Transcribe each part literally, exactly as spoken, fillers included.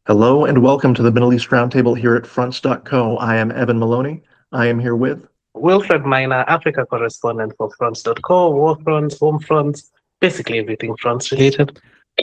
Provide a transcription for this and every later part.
Hello and welcome to the Middle East Roundtable here at fronts dot co. I am Evan Maloney. I am here with Wilfred Miner, Africa correspondent for fronts dot co, War Fronts, Home Fronts, basically everything fronts related.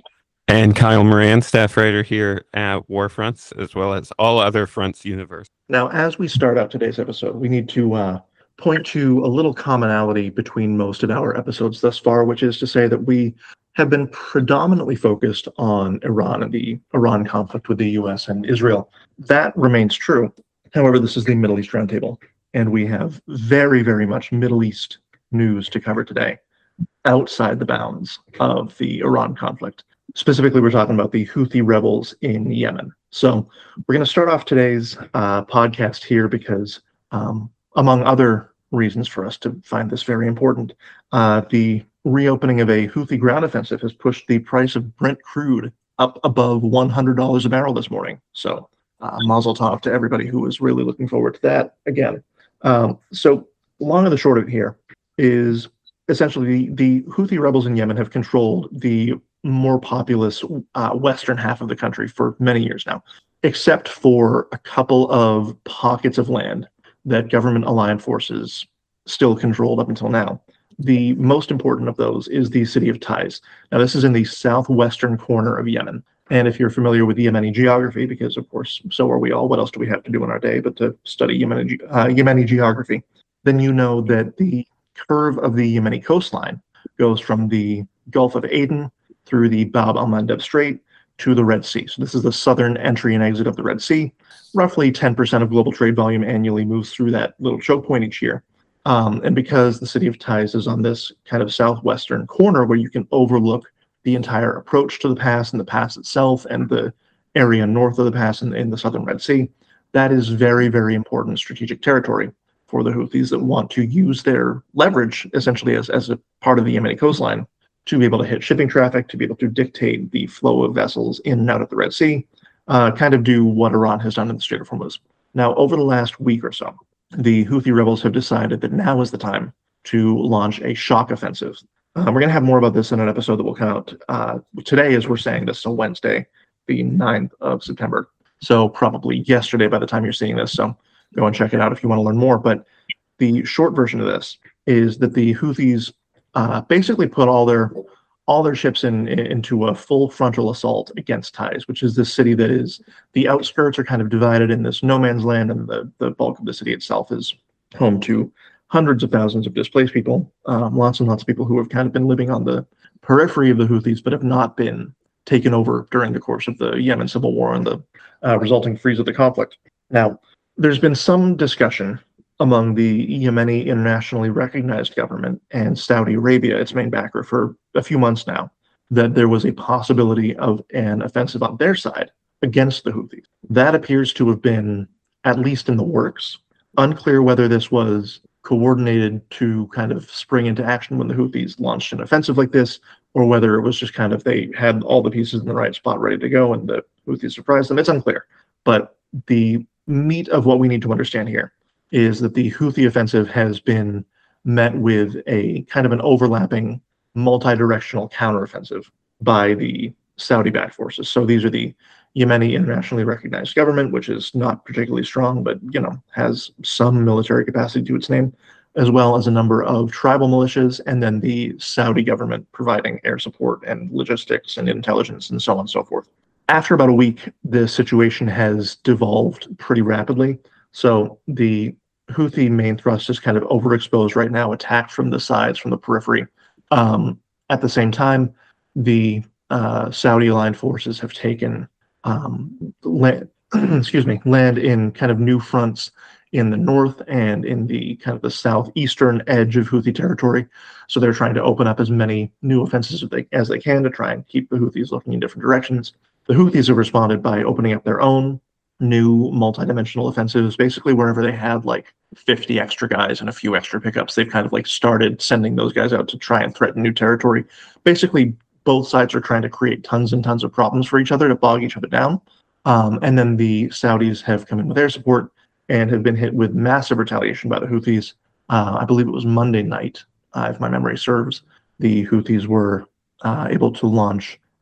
And Kyle Moran, staff writer here at War Fronts, as well as all other fronts universe. Now, as we start out today's episode, we need to uh, point to a little commonality between most of our episodes thus far, which is to say that we have been predominantly focused on Iran and the Iran conflict with the U S and Israel. That remains true. However, this is the Middle East Roundtable, and we have very, very much Middle East news to cover today outside the bounds of the Iran conflict. Specifically, we're talking about the Houthi rebels in Yemen. So we're going to start off today's uh, podcast here because, um, among other reasons for us to find this very important, uh, the reopening of a Houthi ground offensive has pushed the price of Brent crude up above one hundred dollars a barrel this morning. So uh, mazel tov to everybody who is really looking forward to that again. Um, so long and the short of it here is essentially the, the Houthi rebels in Yemen have controlled the more populous uh, western half of the country for many years now, except for a couple of pockets of land that government-aligned forces still controlled up until now. The most important of those is the city of Taiz. Now, this is in the southwestern corner of Yemen. And if you're familiar with Yemeni geography, because of course, so are we all, what else do we have to do in our day but to study Yemeni, uh, Yemeni geography, then you know that the curve of the Yemeni coastline goes from the Gulf of Aden through the Bab al-Mandeb Strait to the Red Sea. So this is the southern entry and exit of the Red Sea. Roughly ten percent of global trade volume annually moves through that little choke point each year. Um, and because the city of Taiz is on this kind of southwestern corner where you can overlook the entire approach to the pass and the pass itself and the area north of the pass in, in the southern Red Sea, that is very, very important strategic territory for the Houthis that want to use their leverage essentially as, as a part of the Yemeni coastline to be able to hit shipping traffic, to be able to dictate the flow of vessels in and out of the Red Sea, uh, kind of do what Iran has done in the Strait of Hormuz. Now, over the last week or so, the Houthi rebels have decided that now is the time to launch a shock offensive. Um, we're going to have more about this in an episode that will come out uh, today as we're saying this, so Wednesday, the ninth of September. So probably yesterday by the time you're seeing this, so go and check it out if you want to learn more. But the short version of this is that the Houthis uh, basically put all their all their ships in, in into a full frontal assault against Taiz, which is this city that is, the outskirts are kind of divided in this no man's land, and the, the bulk of the city itself is home to hundreds of thousands of displaced people, um, lots and lots of people who have kind of been living on the periphery of the Houthis, but have not been taken over during the course of the Yemen civil war and the uh, resulting freeze of the conflict. Now, there's been some discussion among the Yemeni internationally recognized government and Saudi Arabia, its main backer, for a few months now, that there was a possibility of an offensive on their side against the Houthis. That appears to have been at least in the works. Unclear whether this was coordinated to kind of spring into action when the Houthis launched an offensive like this, or whether it was just kind of they had all the pieces in the right spot ready to go and the Houthis surprised them. It's unclear. But the meat of what we need to understand here is that the Houthi offensive has been met with a kind of an overlapping multi-directional counteroffensive by the Saudi-backed forces. So these are the Yemeni internationally recognized government, which is not particularly strong, but you know has some military capacity to its name, as well as a number of tribal militias, and then the Saudi government providing air support and logistics and intelligence and so on and so forth. After about a week, the situation has devolved pretty rapidly. So the Houthi main thrust is kind of overexposed right now, attacked from the sides, from the periphery. Um, at the same time, the uh, Saudi-aligned forces have taken um, land, excuse me, land in kind of new fronts in the north and in the kind of the southeastern edge of Houthi territory. So they're trying to open up as many new offenses as they, as they can to try and keep the Houthis looking in different directions. The Houthis have responded by opening up their own new multi-dimensional offensives. Basically, wherever they had like fifty extra guys and a few extra pickups, they've kind of like started sending those guys out to try and threaten new territory. Basically, both sides are trying to create tons and tons of problems for each other to bog each other down. Um, and then the Saudis have come in with air support and have been hit with massive retaliation by the Houthis. Uh, I believe it was Monday night, uh, if my memory serves. The Houthis were uh, able to launch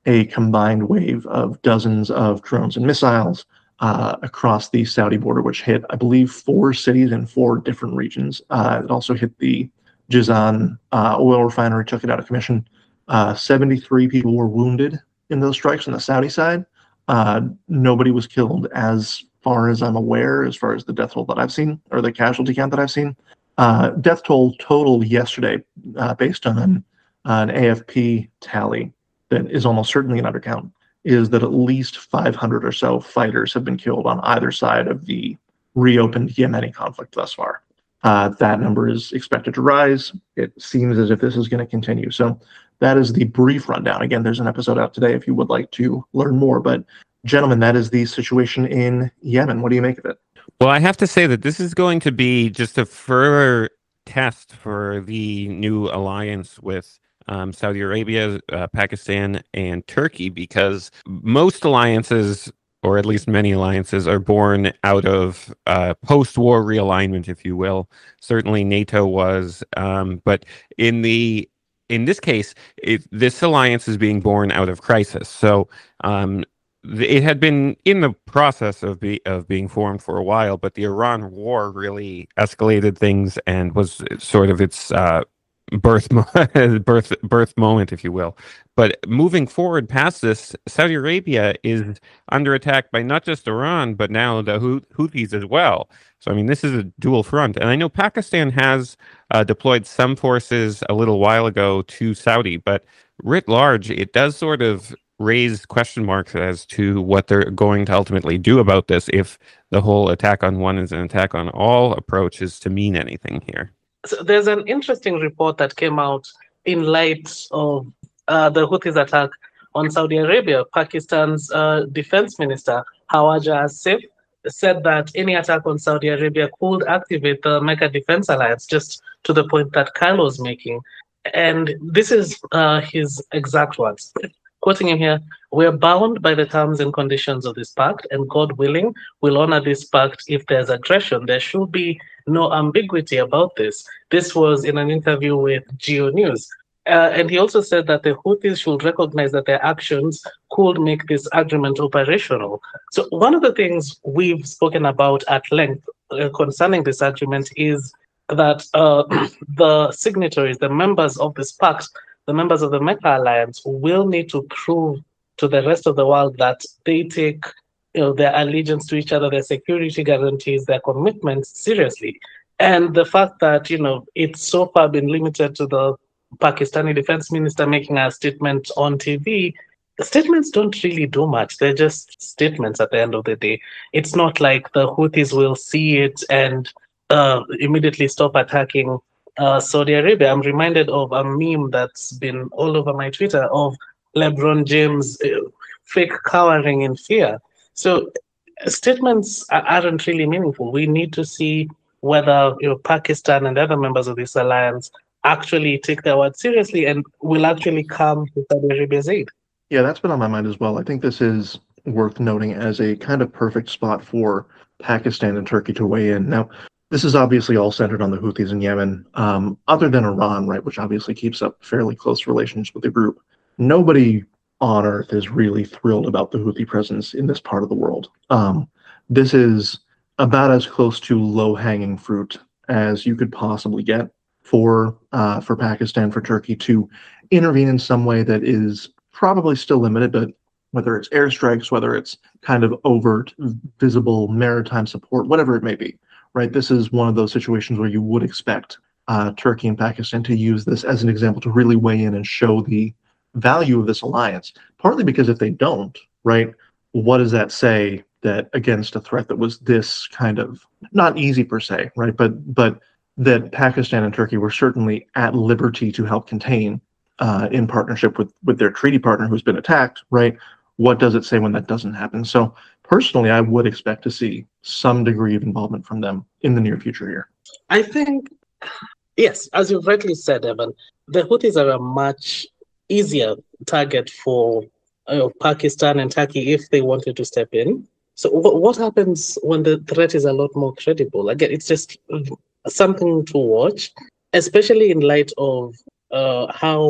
a combined wave of dozens of drones and missiles uh, across the Saudi border, which hit, I believe, four cities in four different regions. Uh, it also hit the Jizan uh, oil refinery, took it out of commission. Uh, seventy-three people were wounded in those strikes on the Saudi side. Uh, nobody was killed as far as I'm aware, as far as the death toll that I've seen, or the casualty count that I've seen. Uh, death toll total yesterday, uh, based on an, an A F P tally that is almost certainly an undercount, is that at least five hundred or so fighters have been killed on either side of the reopened Yemeni conflict thus far. Uh, that number is expected to rise. It seems as if this is going to continue. So that is the brief rundown. Again, there's an episode out today if you would like to learn more. But gentlemen, that is the situation in Yemen. What do you make of it? Well, I have to say that this is going to be just a further test for the new alliance with um, Saudi Arabia, uh, Pakistan, and Turkey, because most alliances, or at least many alliances, are born out of uh, post-war realignment, if you will. Certainly NATO was, um, but in the in this case, it, this alliance is being born out of crisis. So um, it had been in the process of be, of being formed for a while, but the Iran war really escalated things and was sort of its uh, birth mo- birth birth moment, if you will. But moving forward past this, Saudi Arabia is under attack by not just Iran, but now the Houthis as well. So, I mean, this is a dual front. And I know Pakistan has uh, deployed some forces a little while ago to Saudi, but writ large, it does sort of raise question marks as to what they're going to ultimately do about this, if the whole attack on one is an attack on all approach is to mean anything here. So there's an interesting report that came out in light of uh, the Houthis attack on Saudi Arabia. Pakistan's uh, defense minister, Khawaja Asif, said that any attack on Saudi Arabia could activate the Mecca Defense Alliance, just to the point that Kyle was making. And this is uh, his exact words. Quoting him here, "We are bound by the terms and conditions of this pact, and God willing, we'll honor this pact if there's aggression. There should be no ambiguity about this." This was in an interview with Geo News. Uh, and he also said that the Houthis should recognize that their actions could make this agreement operational. So one of the things we've spoken about at length uh, concerning this agreement is that uh, the signatories, the members of this pact, the members of the Mecca Alliance, will need to prove to the rest of the world that they take, you know, their allegiance to each other, their security guarantees, their commitments seriously. And the fact that, you know, it's so far been limited to the Pakistani defense minister making a statement on T V, the statements don't really do much. They're just statements at the end of the day. It's not like the Houthis will see it and uh, immediately stop attacking uh, Saudi Arabia. I'm reminded of a meme that's been all over my Twitter of LeBron James uh, fake cowering in fear. So statements aren't really meaningful. We need to see whether, you know, Pakistan and the other members of this alliance actually take their word seriously and will actually come to Saudi Arabia's aid. Yeah, that's been on my mind as well. I think this is worth noting as a kind of perfect spot for Pakistan and Turkey to weigh in. Now, this is obviously all centered on the Houthis in Yemen, um, other than Iran, right, which obviously keeps up fairly close relations with the group. Nobody on earth is really thrilled about the Houthi presence in this part of the world. Um, this is about as close to low-hanging fruit as you could possibly get for uh, for Pakistan, for Turkey to intervene in some way that is probably still limited, but whether it's airstrikes, whether it's kind of overt, visible maritime support, whatever it may be, right? This is one of those situations where you would expect uh, Turkey and Pakistan to use this as an example to really weigh in and show the value of this alliance, partly because if they don't, right, what does that say that against a threat that was this kind of, not easy per se, right, but but that Pakistan and Turkey were certainly at liberty to help contain uh, in partnership with, with their treaty partner who's been attacked, right? What does it say when that doesn't happen? So personally, I would expect to see some degree of involvement from them in the near future here. I think, yes, as you've rightly said, Evan, the Houthis are a much easier target for uh, Pakistan and Turkey if they wanted to step in. So w- what happens when the threat is a lot more credible? Again, it's just something to watch, especially in light of uh, how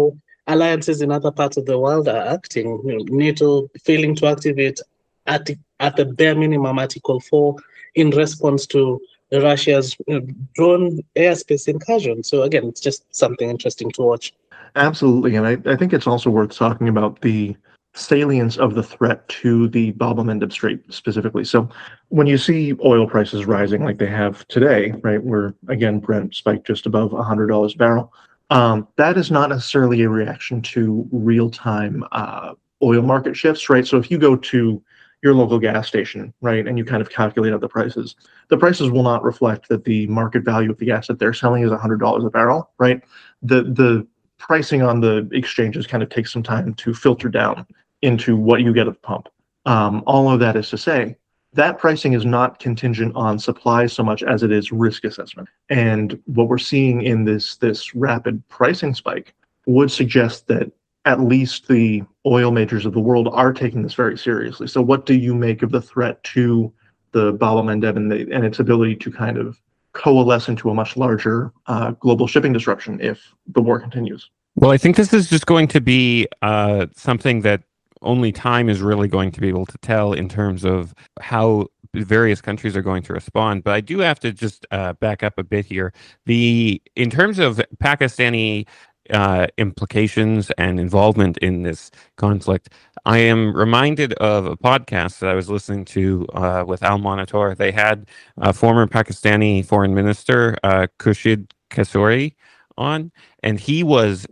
alliances in other parts of the world are acting. You know, NATO failing to activate at the, at the bare minimum Article four in response to Russia's you know, drone airspace incursion. So again, it's just something interesting to watch. Absolutely. And I, I think it's also worth talking about the salience of the threat to the Bab el-Mandeb Strait specifically. So when you see oil prices rising like they have today, right, where again Brent spiked just above one hundred dollars a barrel, um, that is not necessarily a reaction to real-time uh, oil market shifts, right? So if you go to your local gas station, right, and you kind of calculate out the prices, the prices will not reflect that the market value of the gas that they're selling is one hundred dollars a barrel, right? The the pricing on the exchanges kind of takes some time to filter down into what you get at the pump. Um, all of that is to say, that pricing is not contingent on supply so much as it is risk assessment. And what we're seeing in this this rapid pricing spike would suggest that at least the oil majors of the world are taking this very seriously. So what do you make of the threat to the Bab el-Mandeb and, the, and its ability to kind of coalesce into a much larger uh, global shipping disruption if the war continues? Well, I think this is just going to be uh, something that only time is really going to be able to tell in terms of how various countries are going to respond. But I do have to just uh, back up a bit here. The in terms of Pakistani uh, implications and involvement in this conflict, I am reminded of a podcast that I was listening to uh, with Al Monitor. They had a former Pakistani foreign minister, uh, Khurshid Kasuri, on, and he was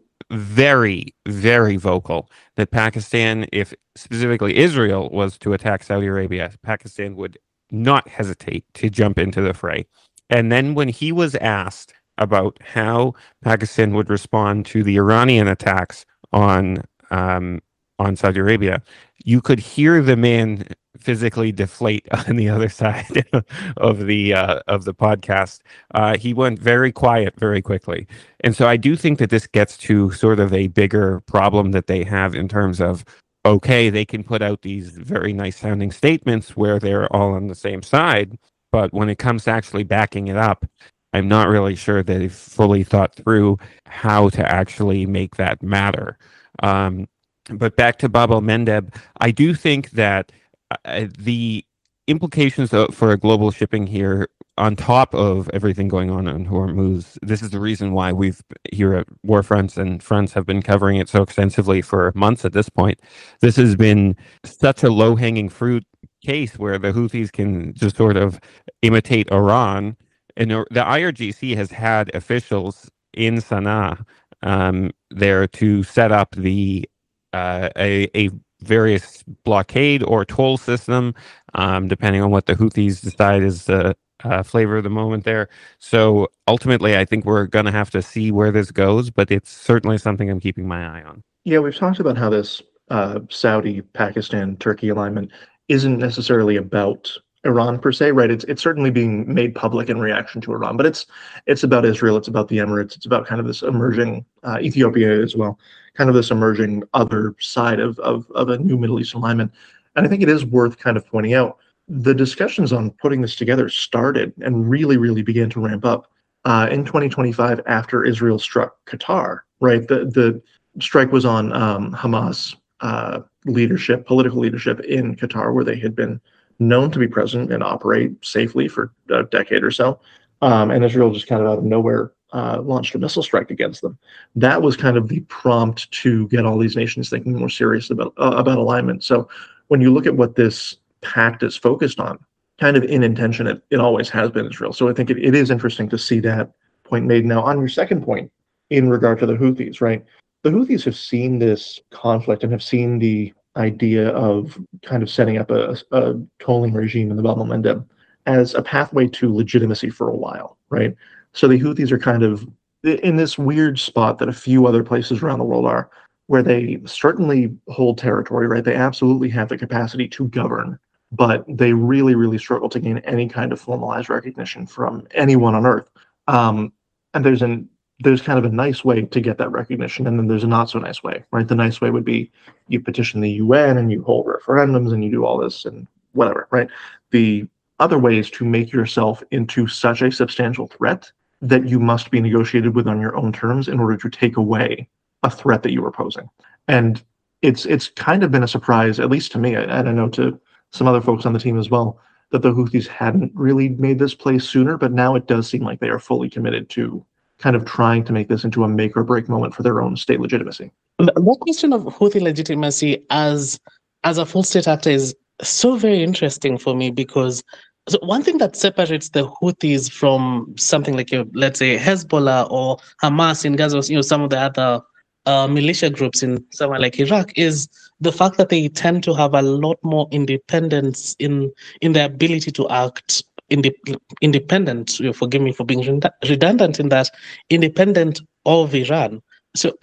very, very vocal that Pakistan, if specifically Israel was to attack Saudi Arabia, Pakistan would not hesitate to jump into the fray. And then when he was asked about how Pakistan would respond to the Iranian attacks on um, on Saudi Arabia, you could hear the man physically deflate on the other side of the uh, of the podcast. Uh, he went very quiet very quickly, and so I do think that this gets to sort of a bigger problem that they have in terms of, okay, they can put out these very nice sounding statements where they're all on the same side, but when it comes to actually backing it up, I'm not really sure that they've fully thought through how to actually make that matter. Um, but back to Bab el-Mandeb, I do think that uh, the implications of, for global shipping here, on top of everything going on in Hormuz, this is the reason why we've here at Warfronts and Fronts have been covering it so extensively for months at this point. This has been such a low-hanging fruit case where the Houthis can just sort of imitate Iran. And the I R G C has had officials in Sana'a um, there to set up the uh, a, a various blockade or toll system, um, depending on what the Houthis decide is the uh, flavor of the moment there. So ultimately, I think we're going to have to see where this goes, but it's certainly something I'm keeping my eye on. Yeah, we've talked about how this uh, Saudi, Pakistan, Turkey alignment isn't necessarily about Iran per se, right? It's it's certainly being made public in reaction to Iran, but it's it's about Israel, it's about the Emirates, it's about kind of this emerging uh, Ethiopia as well, kind of this emerging other side of, of of a new Middle East alignment. And I think it is worth kind of pointing out the discussions on putting this together started and really, really began to ramp up uh, in twenty twenty-five after Israel struck Qatar, right? The the strike was on um, Hamas uh, leadership, political leadership in Qatar, where they had been known to be present and operate safely for a decade or so. Um, and Israel just kind of out of nowhere uh, launched a missile strike against them. That was kind of the prompt to get all these nations thinking more serious about uh, about alignment. So when you look at what this pact is focused on, kind of in intention, it, it always has been Israel. So I think it, it is interesting to see that point made. Now, on your second point, in regard to the Houthis, right? The Houthis have seen this conflict and have seen the idea of kind of setting up a, a tolling regime in the Bab el-Mandeb as a pathway to legitimacy for a while, right? So the Houthis are kind of in this weird spot that a few other places around the world are, where they certainly hold territory, right? They absolutely have the capacity to govern, but they really, really struggle to gain any kind of formalized recognition from anyone on earth. Um, and there's an there's kind of a nice way to get that recognition, and then there's a not so nice way, right? The nice way would be you petition the U N and you hold referendums and you do all this and whatever, right? The other way is to make yourself into such a substantial threat that you must be negotiated with on your own terms in order to take away a threat that you were posing. And it's it's kind of been a surprise, at least to me, and I know to some other folks on the team as well, that the Houthis hadn't really made this play sooner, but now it does seem like they are fully committed to kind of trying to make this into a make or break moment for their own state legitimacy. That question of Houthi legitimacy as as a full state actor is so very interesting for me, because so one thing that separates the Houthis from something like, uh, let's say, Hezbollah or Hamas in Gaza, or, you know, some of the other uh, militia groups in somewhere like Iraq, is the fact that they tend to have a lot more independence in in their ability to act inde- independent. You know, forgive me for being redundant in that, independent of Iran. So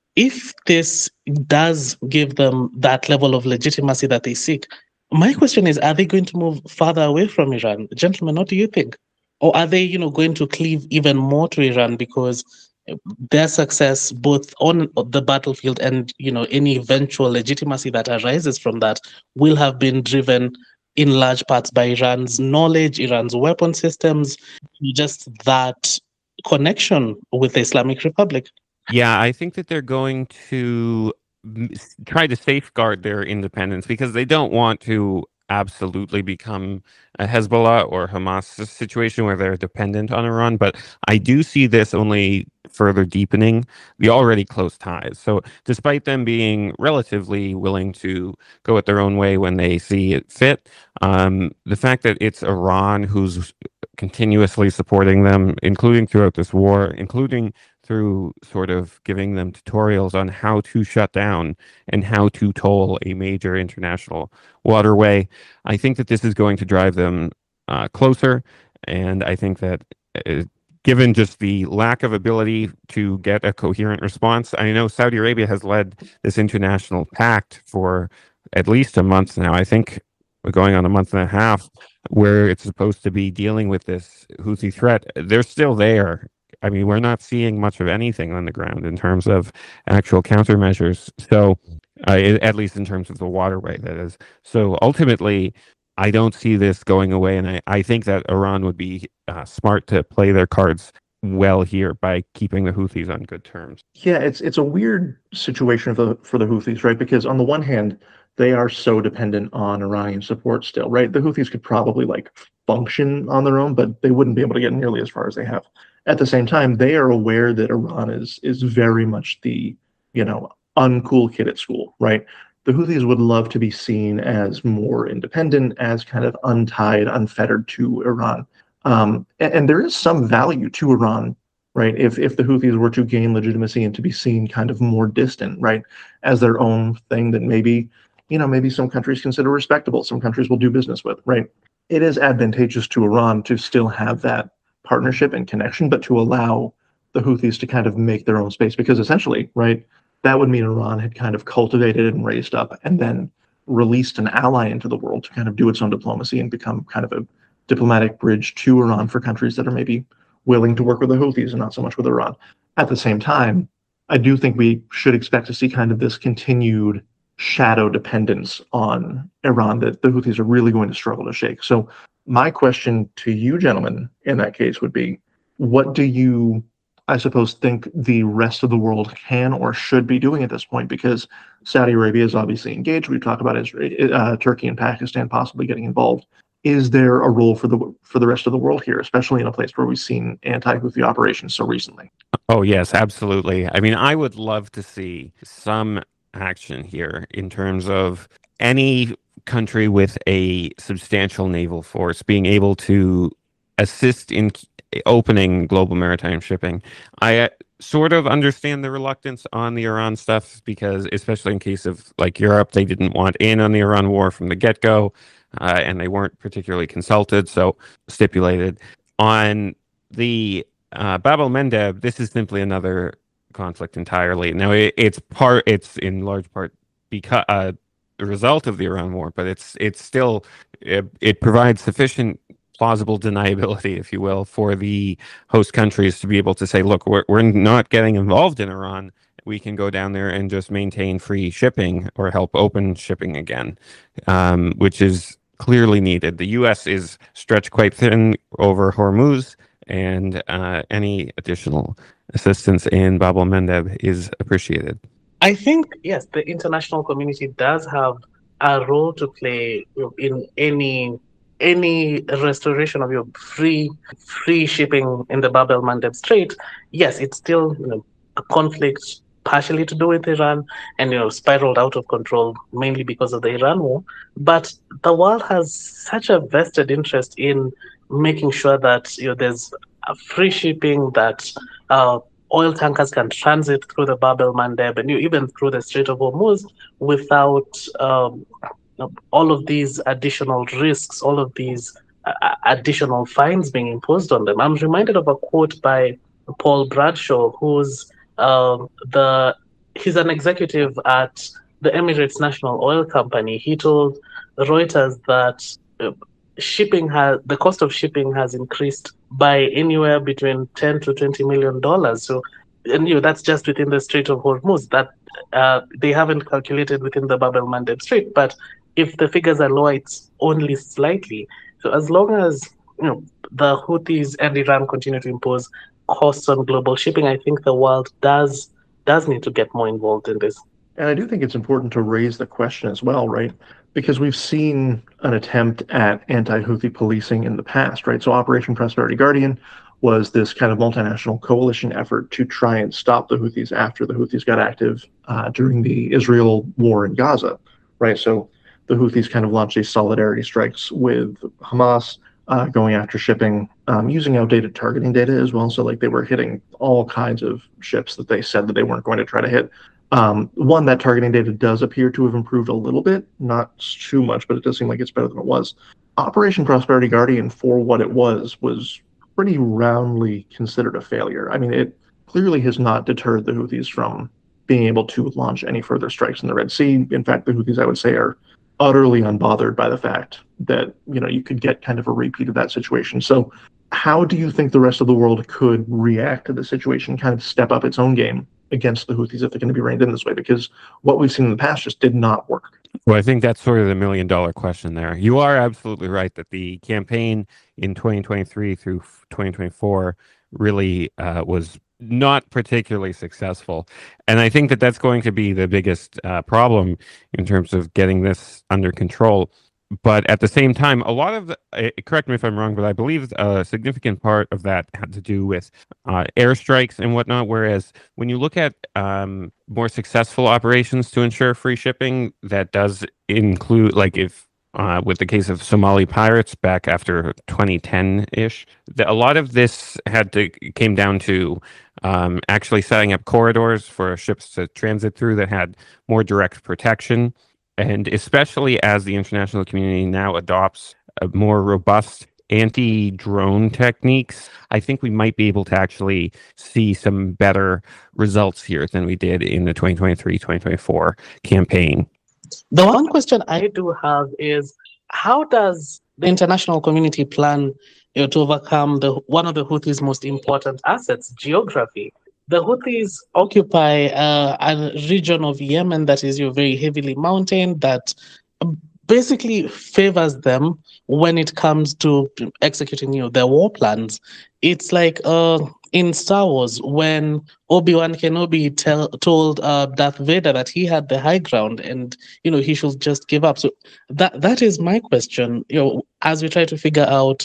if this does give them that level of legitimacy that they seek, my question is, are they going to move farther away from Iran? Gentlemen, what do you think? Or are they, you know, going to cleave even more to Iran because their success both on the battlefield and, you know, any eventual legitimacy that arises from that will have been driven in large parts by Iran's knowledge, Iran's weapon systems, just that connection with the Islamic Republic? Yeah, I think that they're going to m- s- try to safeguard their independence because they don't want to absolutely become a Hezbollah or Hamas s- situation where they're dependent on Iran. But I do see this only further deepening the already close ties. So despite them being relatively willing to go it their own way when they see it fit, um, the fact that it's Iran who's continuously supporting them, including throughout this war, including through sort of giving them tutorials on how to shut down and how to toll a major international waterway. I think that this is going to drive them uh, closer. And I think that uh, given just the lack of ability to get a coherent response, I know Saudi Arabia has led this international pact for at least a month now. I think we're going on a month and a half where it's supposed to be dealing with this Houthi threat. They're still there. I mean, we're not seeing much of anything on the ground in terms of actual countermeasures. So, uh, i- at least in terms of the waterway, that is. So ultimately, I don't see this going away, and I, I think that Iran would be uh, smart to play their cards well here by keeping the Houthis on good terms. Yeah, it's it's a weird situation for the for the Houthis, right? Because on the one hand, they are so dependent on Iranian support still, right? The Houthis could probably like function on their own, but they wouldn't be able to get nearly as far as they have. At the same time, they are aware that Iran is is very much the, you know, uncool kid at school, right? The Houthis would love to be seen as more independent, as kind of untied, unfettered to Iran. Um, and, and there is some value to Iran, right? If if the Houthis were to gain legitimacy and to be seen kind of more distant, right, as their own thing that maybe, you know, maybe some countries consider respectable, some countries will do business with, right? It is advantageous to Iran to still have that partnership and connection, but to allow the Houthis to kind of make their own space, because essentially, right, that would mean Iran had kind of cultivated and raised up and then released an ally into the world to kind of do its own diplomacy and become kind of a diplomatic bridge to Iran for countries that are maybe willing to work with the Houthis and not so much with Iran. At the same time, I do think we should expect to see kind of this continued shadow dependence on Iran that the Houthis are really going to struggle to shake. So my question to you gentlemen in that case would be, what do you, I suppose, think the rest of the world can or should be doing at this point? Because Saudi Arabia is obviously engaged. We've talked about Israel, uh, Turkey and Pakistan possibly getting involved. Is there a role for the for the rest of the world here, especially in a place where we've seen anti-Houthi operations so recently? Oh, yes, absolutely. I mean, I would love to see some action here in terms of any country with a substantial naval force being able to assist in k- opening global maritime shipping. I uh, sort of understand the reluctance on the Iran stuff because, especially in case of like Europe, they didn't want in on the Iran war from the get-go, uh, and they weren't particularly consulted, so stipulated. On the uh, Bab el-Mandeb, this is simply another conflict entirely. Now, it, it's part, it's in large part because uh, the result of the Iran war, but it's it's still it, it provides sufficient plausible deniability, if you will, for the host countries to be able to say, look, we're we're not getting involved in Iran. We can go down there and just maintain free shipping or help open shipping again, um, which is clearly needed. The U S is stretched quite thin over Hormuz, and uh, any additional assistance in Bab el-Mandeb is appreciated. I think, yes, the international community does have a role to play in any any restoration of your free free shipping in the Bab el-Mandeb Strait. Yes, it's still, you know, a conflict partially to do with Iran, and, you know, spiraled out of control mainly because of the Iran war. But the world has such a vested interest in making sure that, you know, there's a free shipping, that uh, oil tankers can transit through the Bab el-Mandeb and, you know, even through the Strait of Hormuz without um, all of these additional risks, all of these uh, additional fines being imposed on them. I'm reminded of a quote by Paul Bradshaw, who's uh, the he's an executive at the Emirates National Oil Company. He told Reuters that uh, shipping has the cost of shipping has increased by anywhere between ten to twenty million dollars. So, and, you know, that's just within the Strait of Hormuz. That uh, they haven't calculated within the Bab el-Mandeb Strait, but if the figures are lower, it's only slightly. So as long as, you know, the Houthis and Iran continue to impose costs on global shipping, I think the world does does need to get more involved in this. And I do think it's important to raise the question as well, right? Because we've seen an attempt at anti-Houthi policing in the past, right? So Operation Prosperity Guardian was this kind of multinational coalition effort to try and stop the Houthis after the Houthis got active uh, during the Israel war in Gaza, right? So the Houthis kind of launched these solidarity strikes with Hamas, uh, going after shipping, um, using outdated targeting data as well. So like they were hitting all kinds of ships that they said that they weren't going to try to hit. Um, one, that targeting data does appear to have improved a little bit, not too much, but it does seem like it's better than it was. Operation Prosperity Guardian, for what it was, was pretty roundly considered a failure. I mean, it clearly has not deterred the Houthis from being able to launch any further strikes in the Red Sea. In fact, the Houthis, I would say, are utterly unbothered by the fact that, you know, you could get kind of a repeat of that situation. So how do you think the rest of the world could react to the situation, kind of step up its own game against the Houthis if they're going to be reined in this way? Because what we've seen in the past just did not work. Well, I think that's sort of the million dollar question there. You are absolutely right that the campaign in twenty twenty-three through twenty twenty-four really uh, was not particularly successful. And I think that that's going to be the biggest uh, problem in terms of getting this under control. But at the same time, a lot of the, uh, correct me if I'm wrong, but I believe a significant part of that had to do with uh, airstrikes and whatnot. Whereas when you look at um, more successful operations to ensure free shipping, that does include, like if uh, with the case of Somali pirates back after twenty ten-ish, a lot of this had to came down to um, actually setting up corridors for ships to transit through that had more direct protection. And especially as the international community now adopts a more robust anti-drone techniques, I think we might be able to actually see some better results here than we did in the twenty twenty-three twenty twenty-four campaign. The one question I do have is, how does the international community plan, you know, to overcome the one of the Houthis' most important assets, geography? The Houthis occupy uh, a region of Yemen that is, you know, very heavily mountained, that basically favors them when it comes to executing, you know, their war plans. It's like uh, in Star Wars when Obi-Wan Kenobi tell, told uh, Darth Vader that he had the high ground and, you know, he should just give up. So that that is my question, you know, as we try to figure out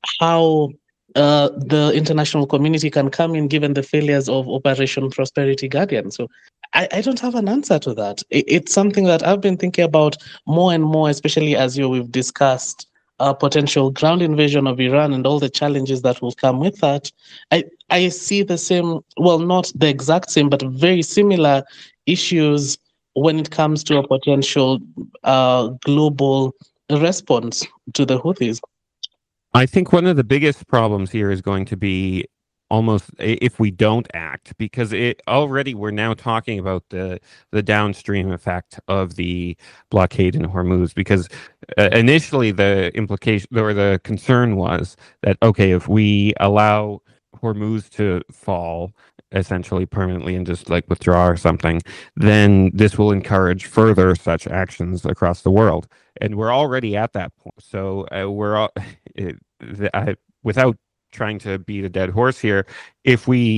how Uh, the international community can come in given the failures of Operation Prosperity Guardian. So I, I don't have an answer to that. It, it's something that I've been thinking about more and more, especially as you we've discussed a potential ground invasion of Iran and all the challenges that will come with that. I, I see the same, well, not the exact same, but very similar issues when it comes to a potential uh, global response to the Houthis. I think one of the biggest problems here is going to be almost if we don't act, because it already we're now talking about the the downstream effect of the blockade in Hormuz, because uh, initially the implication or the concern was that, okay, if we allow Hormuz to fall essentially permanently and just like withdraw or something, then this will encourage further such actions across the world. And we're already at that point. So uh, we're all, it, I, without trying to beat a dead horse here, if we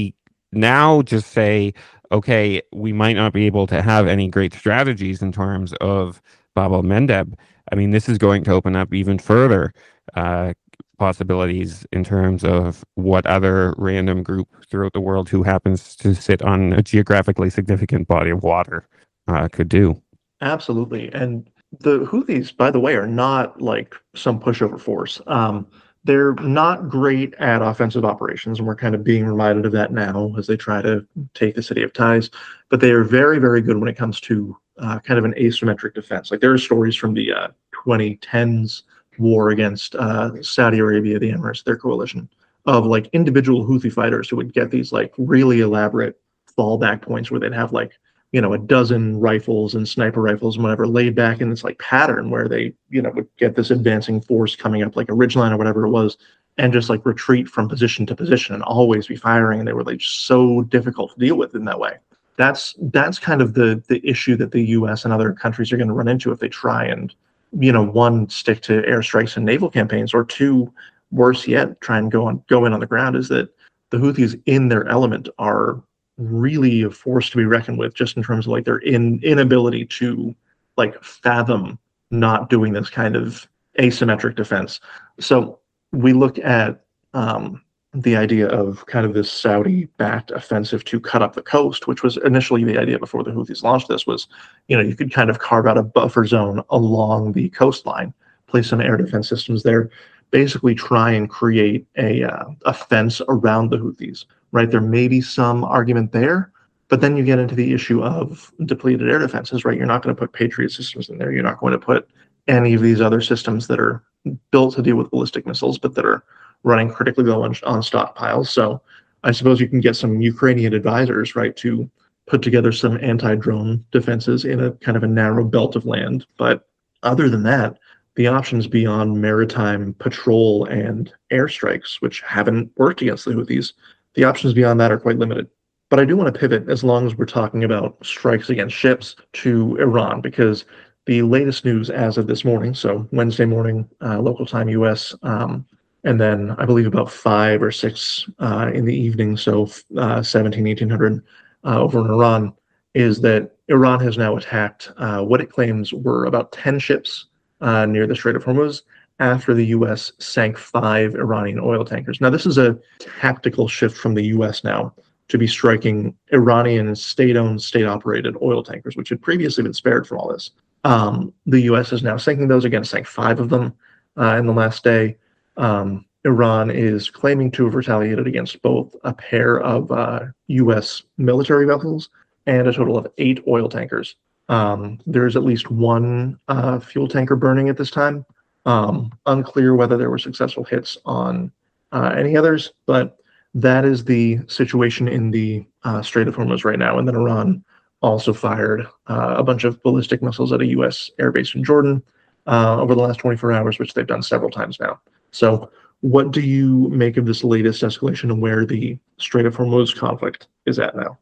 now just say, okay, we might not be able to have any great strategies in terms of Bab el-Mandeb. I mean, this is going to open up even further uh, possibilities in terms of what other random group throughout the world who happens to sit on a geographically significant body of water uh, could do. Absolutely. And the Houthis, by the way, are not like some pushover force. Um, they're not great at offensive operations, and we're kind of being reminded of that now as they try to take the city of Taiz. But they are very, very good when it comes to uh, kind of an asymmetric defense. Like there are stories from the uh, twenty tens war against uh, Saudi Arabia, the Emirates, their coalition, of like individual Houthi fighters who would get these like really elaborate fallback points where they'd have like, you know, a dozen rifles and sniper rifles and whatever laid back in this like pattern where they, you know, would get this advancing force coming up like a ridgeline or whatever it was, and just like retreat from position to position and always be firing. And they were like so difficult to deal with in that way. That's that's kind of the the issue that the U S and other countries are going to run into if they try and, you know, one, stick to airstrikes and naval campaigns, or two, worse yet, try and go on go in on the ground, is that the Houthis in their element are really a force to be reckoned with, just in terms of like their in inability to like fathom not doing this kind of asymmetric defense. So we look at um, the idea of kind of this Saudi-backed offensive to cut up the coast, which was initially the idea before the Houthis launched this, was, you know, you could kind of carve out a buffer zone along the coastline, place some air defense systems there, basically try and create a uh, a fence around the Houthis. Right, there may be some argument there, but then you get into the issue of depleted air defenses, right? You're not going to put Patriot systems in there. You're not going to put any of these other systems that are built to deal with ballistic missiles, but that are running critically low on, on stockpiles. So I suppose you can get some Ukrainian advisors, right, to put together some anti-drone defenses in a kind of a narrow belt of land. But other than that, the options beyond maritime patrol and airstrikes, which haven't worked against the Houthis, the options beyond that are quite limited. But I do want to pivot, as long as we're talking about strikes against ships, to Iran, because the latest news as of this morning, so Wednesday morning, uh, local time U S, um, and then I believe about five or six uh, in the evening, so uh, seventeen, eighteen hundred uh, over in Iran, is that Iran has now attacked uh, what it claims were about ten ships uh, near the Strait of Hormuz, after the U S sank five Iranian oil tankers. Now, this is a tactical shift from the U S now to be striking Iranian state-owned, state-operated oil tankers, which had previously been spared from all this. Um, the U S is now sinking those. Again, sank five of them uh, in the last day. Um, Iran is claiming to have retaliated against both a pair of uh, U S military vessels and a total of eight oil tankers. Um, there is at least one uh, fuel tanker burning at this time. Um, unclear whether there were successful hits on uh, any others, but that is the situation in the uh, Strait of Hormuz right now. And then Iran also fired uh, a bunch of ballistic missiles at a U S airbase in Jordan uh, over the last twenty-four hours, which they've done several times now. So what do you make of this latest escalation and where the Strait of Hormuz conflict is at now?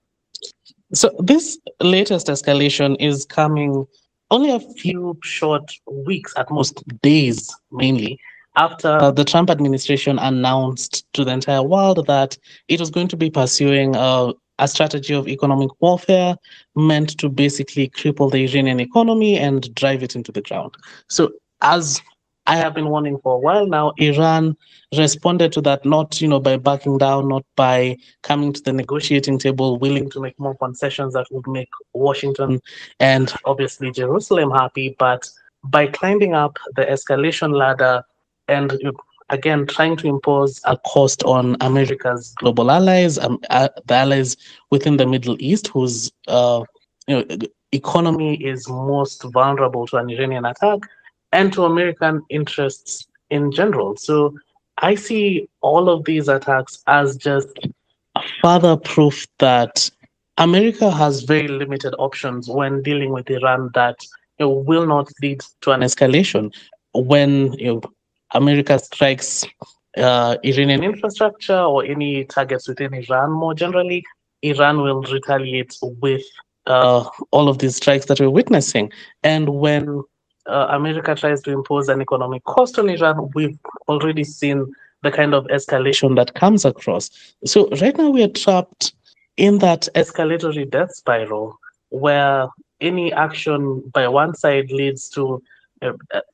So this latest escalation is coming only a few short weeks, at most days mainly, after the Trump administration announced to the entire world that it was going to be pursuing a, a strategy of economic warfare meant to basically cripple the Iranian economy and drive it into the ground. So as I have been warning for a while now, Iran responded to that not, you know, by backing down, not by coming to the negotiating table, willing to make more concessions that would make Washington and obviously Jerusalem happy, but by climbing up the escalation ladder and again trying to impose a cost on America's global allies, um, uh, the allies within the Middle East, whose uh, you know, economy is most vulnerable to an Iranian attack, and to American interests in general. So I see all of these attacks as just a further proof that America has very limited options when dealing with Iran that you know, will not lead to an escalation. When you know, America strikes uh, Iranian infrastructure or any targets within Iran more generally, Iran will retaliate with uh, all of these strikes that we're witnessing. And when Uh, America tries to impose an economic cost on Iran, we've already seen the kind of escalation that comes across. So right now we are trapped in that escalatory death spiral where any action by one side leads to a,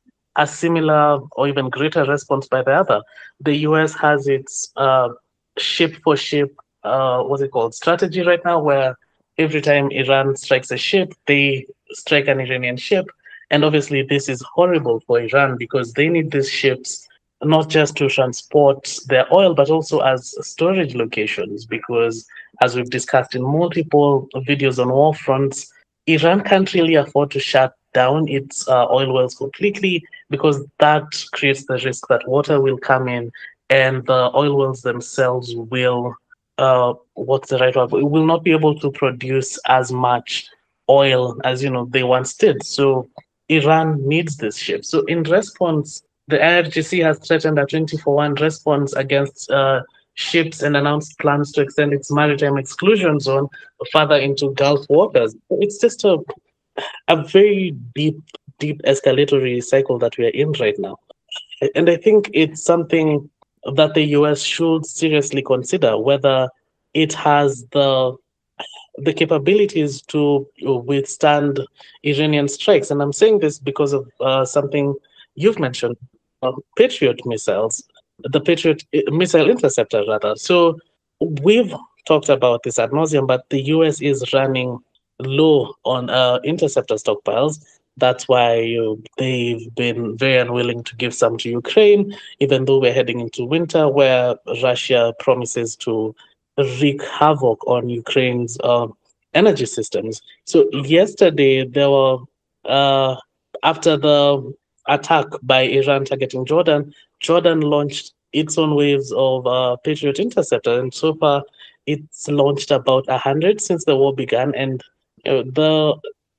a similar or even greater response by the other. The U S has its uh, ship for ship, uh, what's it called, strategy right now, where every time Iran strikes a ship, they strike an Iranian ship. And obviously, this is horrible for Iran because they need these ships not just to transport their oil, but also as storage locations. Because, as we've discussed in multiple videos on war fronts, Iran can't really afford to shut down its uh, oil wells completely because that creates the risk that water will come in and the oil wells themselves will, uh, what's the right word? Will not be able to produce as much oil as you know they once did. So Iran needs this ship. So in response, the I R G C has threatened a twenty-four one response against uh, ships and announced plans to extend its maritime exclusion zone further into Gulf waters. It's just a a very deep, deep escalatory cycle that we are in right now. And I think it's something that the U S should seriously consider whether it has the the capabilities to withstand Iranian strikes. And I'm saying this because of uh, something you've mentioned, uh, Patriot missiles, the Patriot uh, missile interceptor, rather. So we've talked about this ad nauseum, but the U S is running low on uh, interceptor stockpiles. That's why you, they've been very unwilling to give some to Ukraine, even though we're heading into winter where Russia promises to wreak havoc on Ukraine's uh, energy systems. So yesterday there were uh, after the attack by Iran targeting Jordan, Jordan launched its own waves of uh, Patriot interceptor, and so far it's launched about a hundred since the war began. And uh, the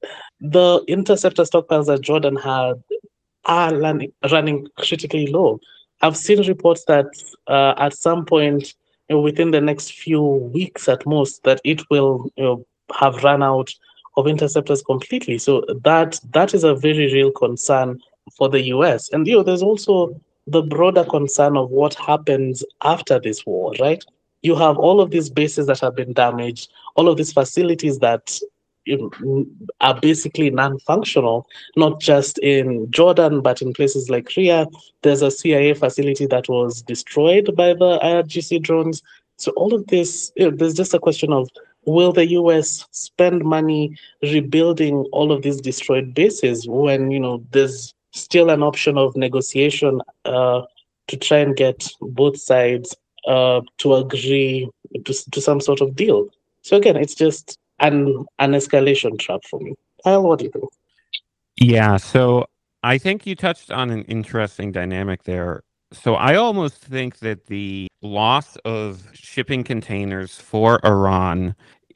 the interceptor stockpiles that Jordan had are running, running critically low. I've seen reports that uh, at some point you know, within the next few weeks at most, that it will you know, have run out of interceptors completely. So that that is a very real concern for the U S. And you know, there's also the broader concern of what happens after this war, right? You have all of these bases that have been damaged, all of these facilities that you know, are basically non-functional, not just in Jordan, but in places like Riyadh. There's a C I A facility that was destroyed by the I R G C drones. So all of this, you know, there's just a question of will the U S spend money rebuilding all of these destroyed bases when you know there's still an option of negotiation uh, to try and get both sides uh, to agree to, to some sort of deal. So again, it's just an an escalation trap for me. Kyle, what do you think? Yeah, so I think you touched on an interesting dynamic there. So I almost think that the loss of shipping containers for Iran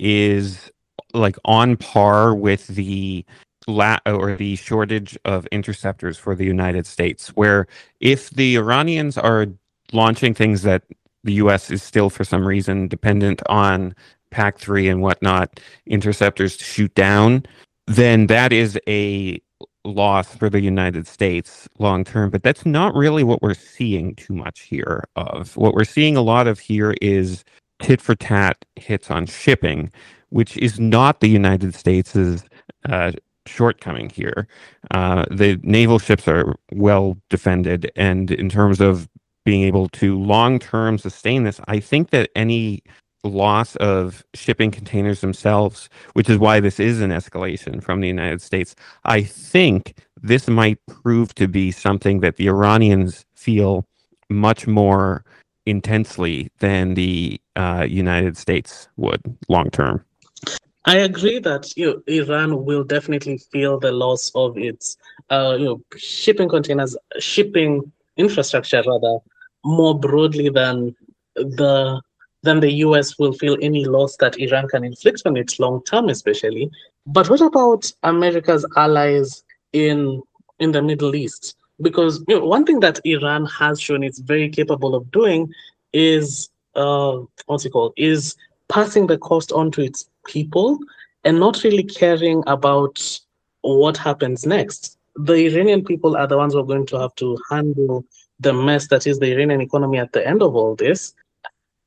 is like on par with the la- or the shortage of interceptors for the United States, where if the Iranians are launching things that the U S is still for some reason dependent on PAC three and whatnot interceptors to shoot down, then that is a loss for the United States long term. But that's not really what we're seeing too much here of. What we're seeing a lot of here is tit for tat hits on shipping, which is not the United States' uh, shortcoming here. Uh, the naval ships are well defended, and in terms of being able to long term sustain this, I think that any loss of shipping containers themselves, which is why this is an escalation from the United States, I think this might prove to be something that the Iranians feel much more intensely than the uh, United States would long term. I agree that you know, Iran will definitely feel the loss of its uh, you know, shipping containers, shipping infrastructure rather, more broadly than the than the U S will feel any loss that Iran can inflict on its long term, especially. But what about America's allies in in the Middle East? Because you know, one thing that Iran has shown it's very capable of doing is uh, what's it called? Is passing the cost on to its people and not really caring about what happens next. The Iranian people are the ones who are going to have to handle the mess that is the Iranian economy at the end of all this.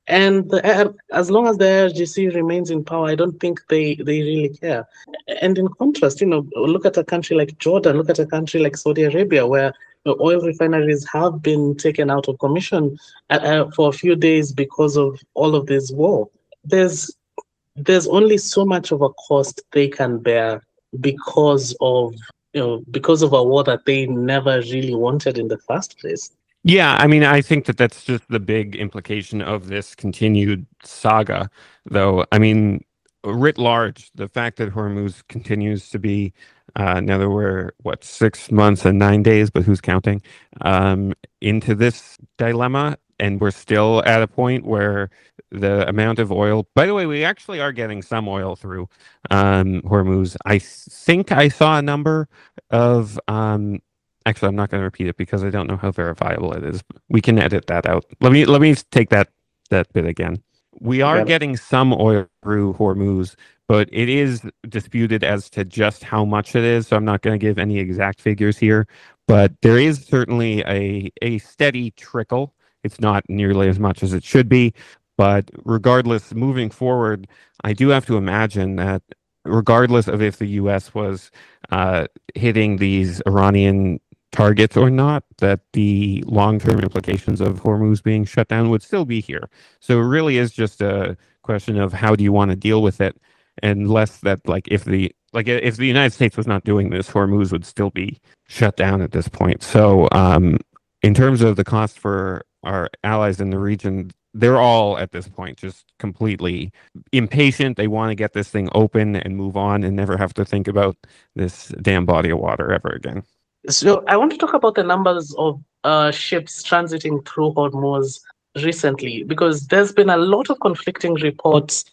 And the, uh, as long as the I R G C remains in power, I don't think they, they really care. And in contrast, you know, look at a country like Jordan, look at a country like Saudi Arabia, where the oil refineries have been taken out of commission uh, uh, for a few days because of all of this war. There's there's only so much of a cost they can bear because of you know because of a war that they never really wanted in the first place. Yeah, I mean, I think that that's just the big implication of this continued saga, though. I mean, writ large, the fact that Hormuz continues to be, uh, now that we're, what, six months and nine days, but who's counting, um, into this dilemma, and we're still at a point where the amount of oil, by the way, we actually are getting some oil through um, Hormuz. I think I saw a number of, um, actually, I'm not going to repeat it because I don't know how verifiable it is. We can edit that out. Let me let me take that that bit again. We are Got it. getting some oil through Hormuz, but it is disputed as to just how much it is. So I'm not going to give any exact figures here, but there is certainly a a steady trickle. It's not nearly as much as it should be, but regardless, moving forward, I do have to imagine that regardless of if the U S was uh, hitting these Iranian targets or not, that the long-term implications of Hormuz being shut down would still be here. So it really is just a question of how do you want to deal with it, and less that like if the like if the United States was not doing this, Hormuz would still be shut down at this point. So um, in terms of the cost for our allies in the region, they're all at this point just completely impatient. They want to get this thing open and move on and never have to think about this damn body of water ever again. So I want to talk about the numbers of uh, ships transiting through Hormuz recently, because there's been a lot of conflicting reports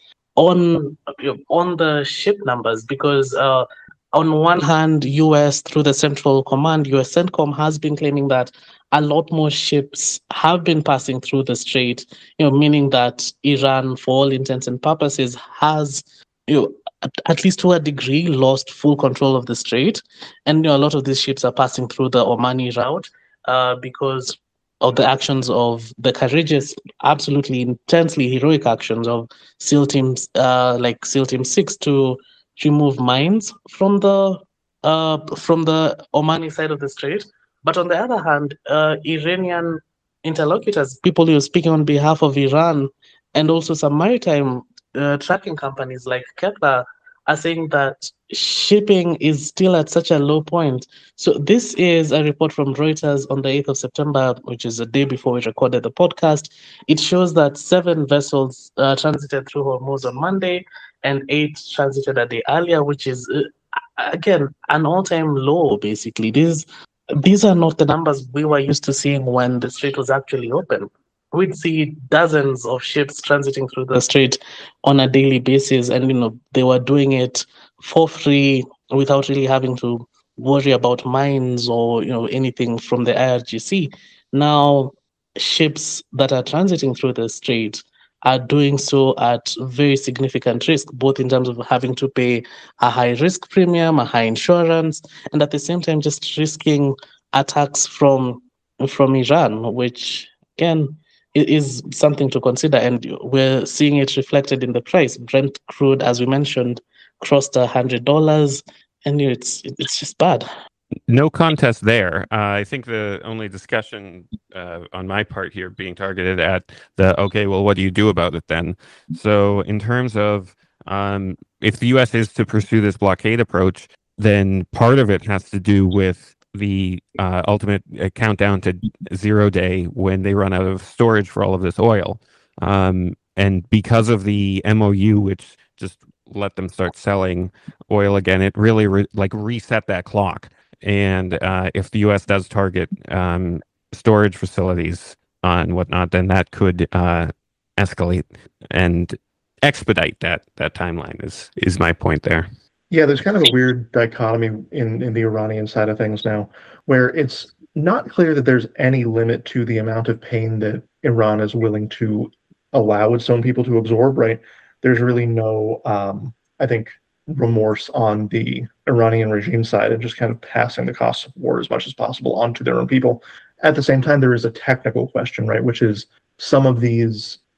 on you know, on the ship numbers. Because uh, on one hand, U S through the Central Command, U S CENTCOM has been claiming that a lot more ships have been passing through the strait, you know, meaning that Iran, for all intents and purposes, has you know, at, at least to a degree, lost full control of the strait. And you know, a lot of these ships are passing through the Omani route uh, because of the actions of the courageous, absolutely intensely heroic actions of SEAL teams uh, like SEAL Team Six to remove mines from the uh, from the Omani side of the strait. But on the other hand, uh, Iranian interlocutors, people who are speaking on behalf of Iran, and also some maritime uh, tracking companies like Kepler, are saying that shipping is still at such a low point. So this is a report from Reuters on the eighth of September, which is a day before we recorded the podcast. It shows that seven vessels uh, transited through Hormuz on Monday, and eight transited a day earlier, which is, uh, again, an all-time low, basically. These, these are not the numbers we were used to seeing when the strait was actually open. We'd see dozens of ships transiting through the strait on a daily basis, and you know they were doing it for free without really having to worry about mines or you know anything from the I R G C. Now, ships that are transiting through the strait are doing so at very significant risk, both in terms of having to pay a high risk premium, a high insurance, and at the same time just risking attacks from from Iran, which again it is something to consider, and we're seeing it reflected in the price. Brent crude, as we mentioned, crossed a hundred dollars, and it's it's just bad. No contest there. Uh, I think the only discussion uh, on my part here being targeted at the okay, well, what do you do about it then? So, in terms of um, if the U S is to pursue this blockade approach, then part of it has to do with the uh, ultimate uh, countdown to zero day when they run out of storage for all of this oil. Um, and because of the M O U, which just let them start selling oil again, it really re- like reset that clock. And uh, if the U S does target um, storage facilities uh, and whatnot, then that could uh, escalate and expedite that that timeline. Is is my point there? Yeah, there's kind of a weird dichotomy in, in the Iranian side of things now, where it's not clear that there's any limit to the amount of pain that Iran is willing to allow its own people to absorb, right? There's really no, um, I think, remorse on the Iranian regime side and just kind of passing the costs of war as much as possible onto their own people. At the same time, there is a technical question, right, which is some of these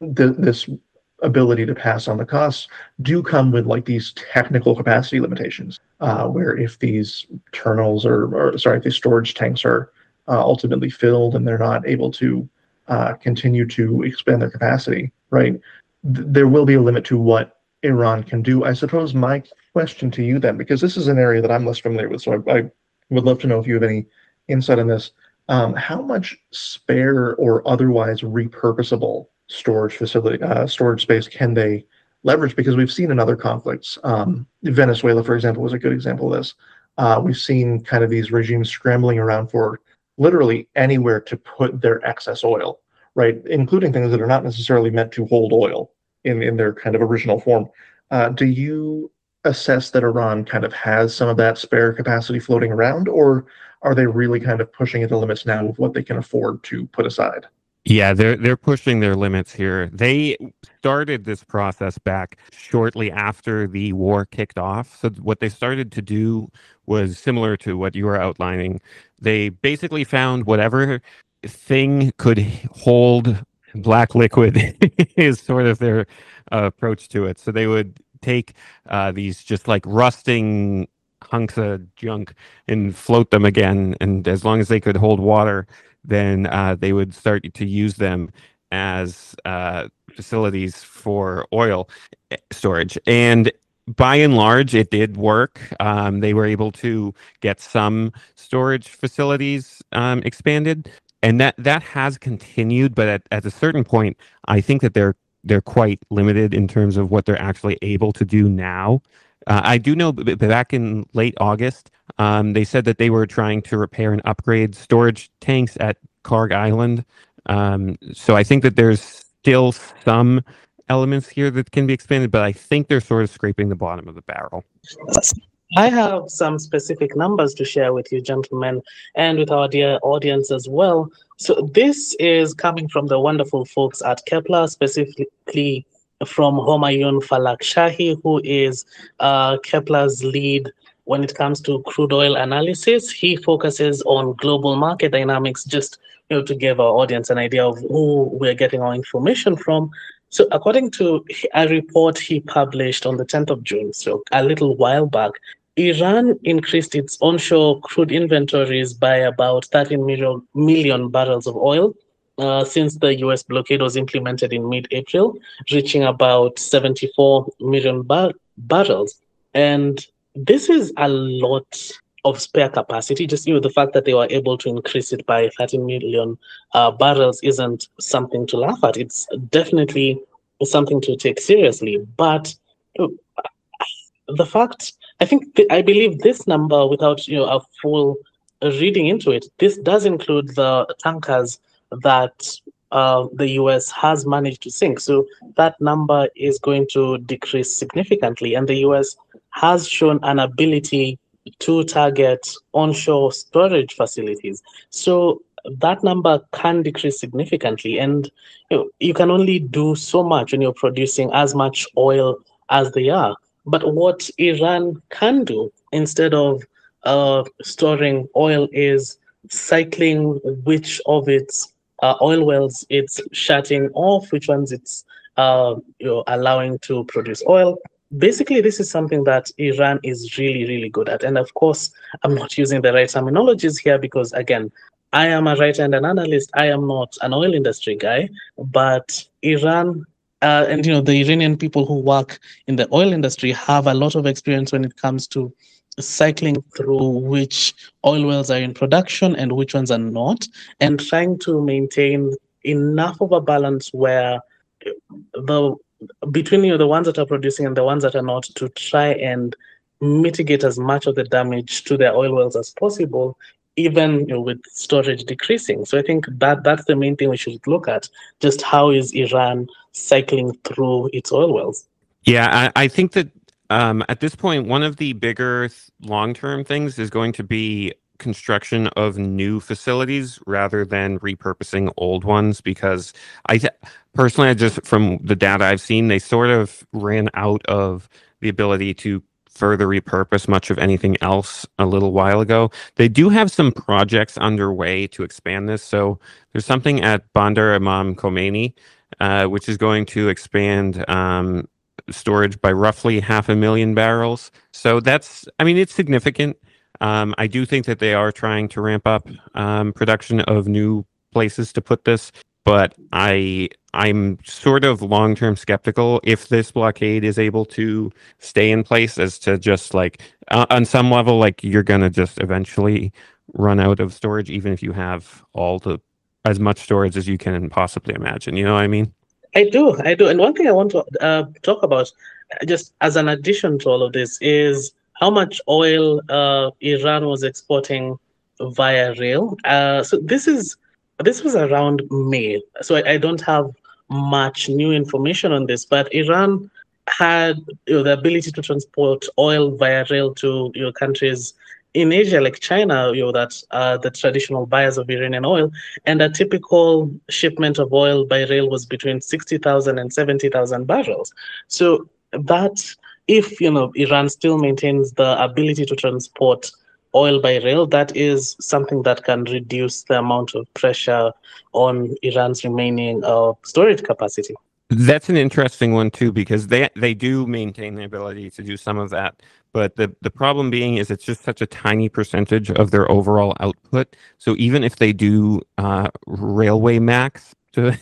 th- this ability to pass on the costs do come with like these technical capacity limitations, uh, where if these terminals or, or sorry, if these storage tanks are uh, ultimately filled and they're not able to uh, continue to expand their capacity, right? Th- there will be a limit to what Iran can do. I suppose my question to you then, because this is an area that I'm less familiar with, so I, I would love to know if you have any insight on this. Um, how much spare or otherwise repurposable storage facility, uh, storage space can they leverage? Because we've seen in other conflicts, um, Venezuela, for example, was a good example of this. Uh, we've seen kind of these regimes scrambling around for literally anywhere to put their excess oil, right? Including things that are not necessarily meant to hold oil in, in their kind of original form. Uh, do you assess that Iran kind of has some of that spare capacity floating around, or are they really kind of pushing at the limits now of what they can afford to put aside? Yeah, they're they're pushing their limits here. They started this process back shortly after the war kicked off. So what they started to do was similar to what you were outlining. They basically found whatever thing could hold black liquid is sort of their uh, approach to it. So they would take uh, these just like rusting hunks of junk and float them again, and as long as they could hold water, then uh, they would start to use them as uh, facilities for oil storage. And by and large, it did work. Um, they were able to get some storage facilities um, expanded, and that that has continued. But at, at a certain point, I think that they're they're quite limited in terms of what they're actually able to do now. Uh, I do know b- back in late August, um, they said that they were trying to repair and upgrade storage tanks at Karg Island. Um, so I think that there's still some elements here that can be expanded, but I think they're sort of scraping the bottom of the barrel. I have some specific numbers to share with you, gentlemen, and with our dear audience as well. So this is coming from the wonderful folks at Kepler, specifically from Homayun Falak-Shahi, who is uh, Kepler's lead when it comes to crude oil analysis. He focuses on global market dynamics, just you know, to give our audience an idea of who we're getting our information from. So according to a report he published on the tenth of June, so a little while back, Iran increased its onshore crude inventories by about thirteen million, million barrels of oil uh, since the U S blockade was implemented in mid-April, reaching about seventy-four million bar- barrels. And this is a lot of spare capacity. Just you know, the fact that they were able to increase it by thirteen million uh, barrels isn't something to laugh at. It's definitely something to take seriously. But you know, the fact, I think, th- I believe this number, without you know a full reading into it, this does include the tankers that uh, the U S has managed to sink. So that number is going to decrease significantly, and the U S has shown an ability to target onshore storage facilities. So that number can decrease significantly, and you know, you can only do so much when you're producing as much oil as they are. But what Iran can do instead of uh, storing oil is cycling which of its uh, oil wells it's shutting off, which ones it's uh, you know, allowing to produce oil. Basically, this is something that Iran is really, really good at. And of course, I'm not using the right terminologies here because, again, I am a writer and an analyst. I am not an oil industry guy, but Iran uh, and you know the Iranian people who work in the oil industry have a lot of experience when it comes to cycling through which oil wells are in production and which ones are not, and trying to maintain enough of a balance where the between you know, the ones that are producing and the ones that are not, to try and mitigate as much of the damage to their oil wells as possible, even you know, with storage decreasing. So I think that that's the main thing we should look at. Just how is Iran cycling through its oil wells? Yeah, I, I think that um, at this point, one of the bigger th- long-term things is going to be construction of new facilities rather than repurposing old ones, because I th- personally, I just from the data I've seen, they sort of ran out of the ability to further repurpose much of anything else a little while ago. They do have some projects underway to expand this. So there's something at Bandar Imam Khomeini uh, which is going to expand um, storage by roughly half a million barrels. So that's, I mean, it's significant. Um, I do think that they are trying to ramp up um, production of new places to put this, but I I'm sort of long-term skeptical if this blockade is able to stay in place, as to just like uh, on some level, like you're gonna just eventually run out of storage, even if you have all the as much storage as you can possibly imagine. You know what I mean? I do, I do. And one thing I want to uh, talk about, uh, just as an addition to all of this, is how much oil uh, Iran was exporting via rail. Uh, so this is this was around May. So I, I don't have much new information on this, but Iran had, you know, the ability to transport oil via rail to, you know, countries in Asia like China, you know, that are the traditional buyers of Iranian oil, and a typical shipment of oil by rail was between sixty thousand and seventy thousand barrels. So that, if, you know, Iran still maintains the ability to transport oil by rail, that is something that can reduce the amount of pressure on Iran's remaining uh, storage capacity. That's an interesting one too, because they they do maintain the ability to do some of that, but the the problem being is it's just such a tiny percentage of their overall output. So even if they do uh, railway max, to,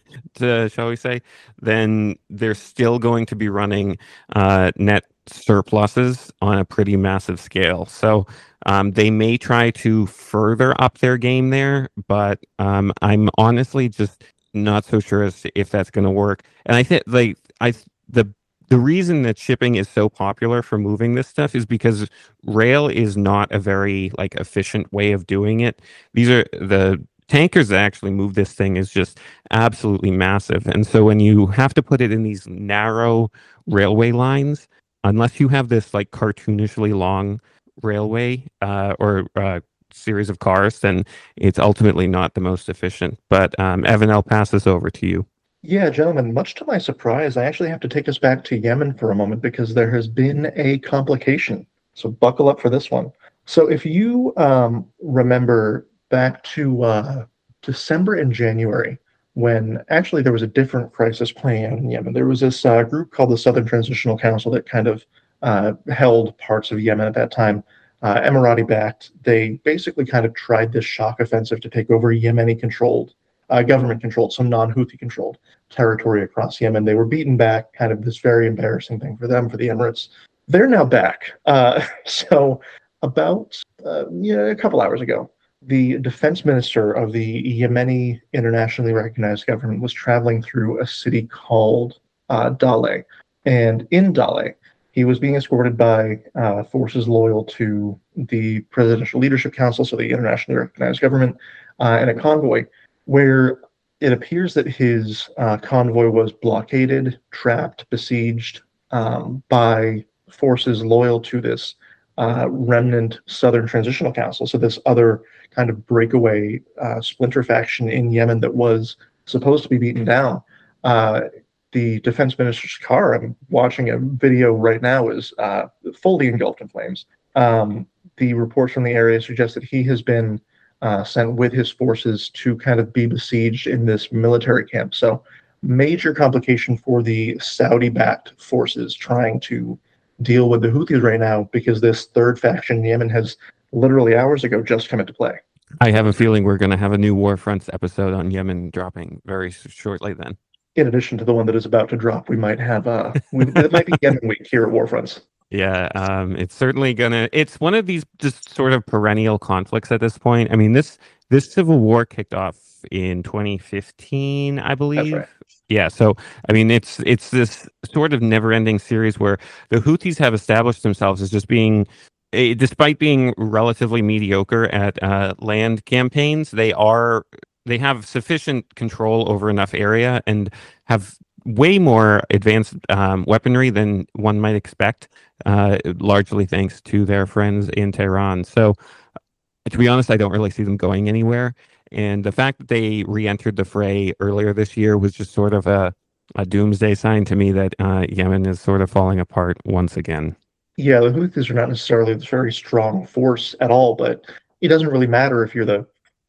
to shall we say, then they're still going to be running uh, net surpluses on a pretty massive scale. So um, they may try to further up their game there, but um, I'm honestly just not so sure as to if that's going to work. And I think like I the the reason that shipping is so popular for moving this stuff is because rail is not a very like efficient way of doing it. These are the tankers that actually move this thing is just absolutely massive. And so when you have to put it in these narrow railway lines, unless you have this like cartoonishly long railway uh, or uh, series of cars, then it's ultimately not the most efficient. But um, Evan, I'll pass this over to you. Yeah, gentlemen, much to my surprise, I actually have to take us back to Yemen for a moment because there has been a complication. So buckle up for this one. So if you um, remember back to uh, December and January, when actually there was a different crisis playing out in Yemen, there was this uh, group called the Southern Transitional Council that kind of uh, held parts of Yemen at that time. Uh, Emirati-backed, they basically kind of tried this shock offensive to take over Yemeni-controlled, uh, government-controlled, so non-Houthi-controlled territory across Yemen. They were beaten back, kind of this very embarrassing thing for them, for the Emirates. They're now back. Uh, so about uh, you know, a couple hours ago, the defense minister of the Yemeni internationally recognized government was traveling through a city called uh, Dale. And in Dale, he was being escorted by uh, forces loyal to the Presidential Leadership Council, so the internationally recognized government, uh, and a convoy where it appears that his uh, convoy was blockaded, trapped, besieged um, by forces loyal to this uh, remnant Southern Transitional Council, so this other kind of breakaway uh, splinter faction in Yemen that was supposed to be beaten down. Uh, The defense minister's car, I'm watching a video right now, is uh, fully engulfed in flames. Um, the reports from the area suggest that he has been uh, sent with his forces to kind of be besieged in this military camp. So major complication for the Saudi-backed forces trying to deal with the Houthis right now, because this third faction in Yemen has literally hours ago just come into play. I have a feeling we're going to have a new War Fronts episode on Yemen dropping very shortly then. In addition to the one that is about to drop, we might have uh we, it might be Yemen week here at Warfronts. Yeah, um, it's certainly gonna. It's one of these just sort of perennial conflicts at this point. I mean, this this civil war kicked off in twenty fifteen, I believe. That's right. Yeah, so I mean, it's it's this sort of never-ending series where the Houthis have established themselves as just being, eh, despite being relatively mediocre at uh, land campaigns, they are they have sufficient control over enough area and have way more advanced um, weaponry than one might expect, uh, largely thanks to their friends in Tehran. So, to be honest, I don't really see them going anywhere. And the fact that they re-entered the fray earlier this year was just sort of a, a doomsday sign to me that uh, Yemen is sort of falling apart once again. Yeah, the Houthis are not necessarily this very strong force at all, but it doesn't really matter if you're the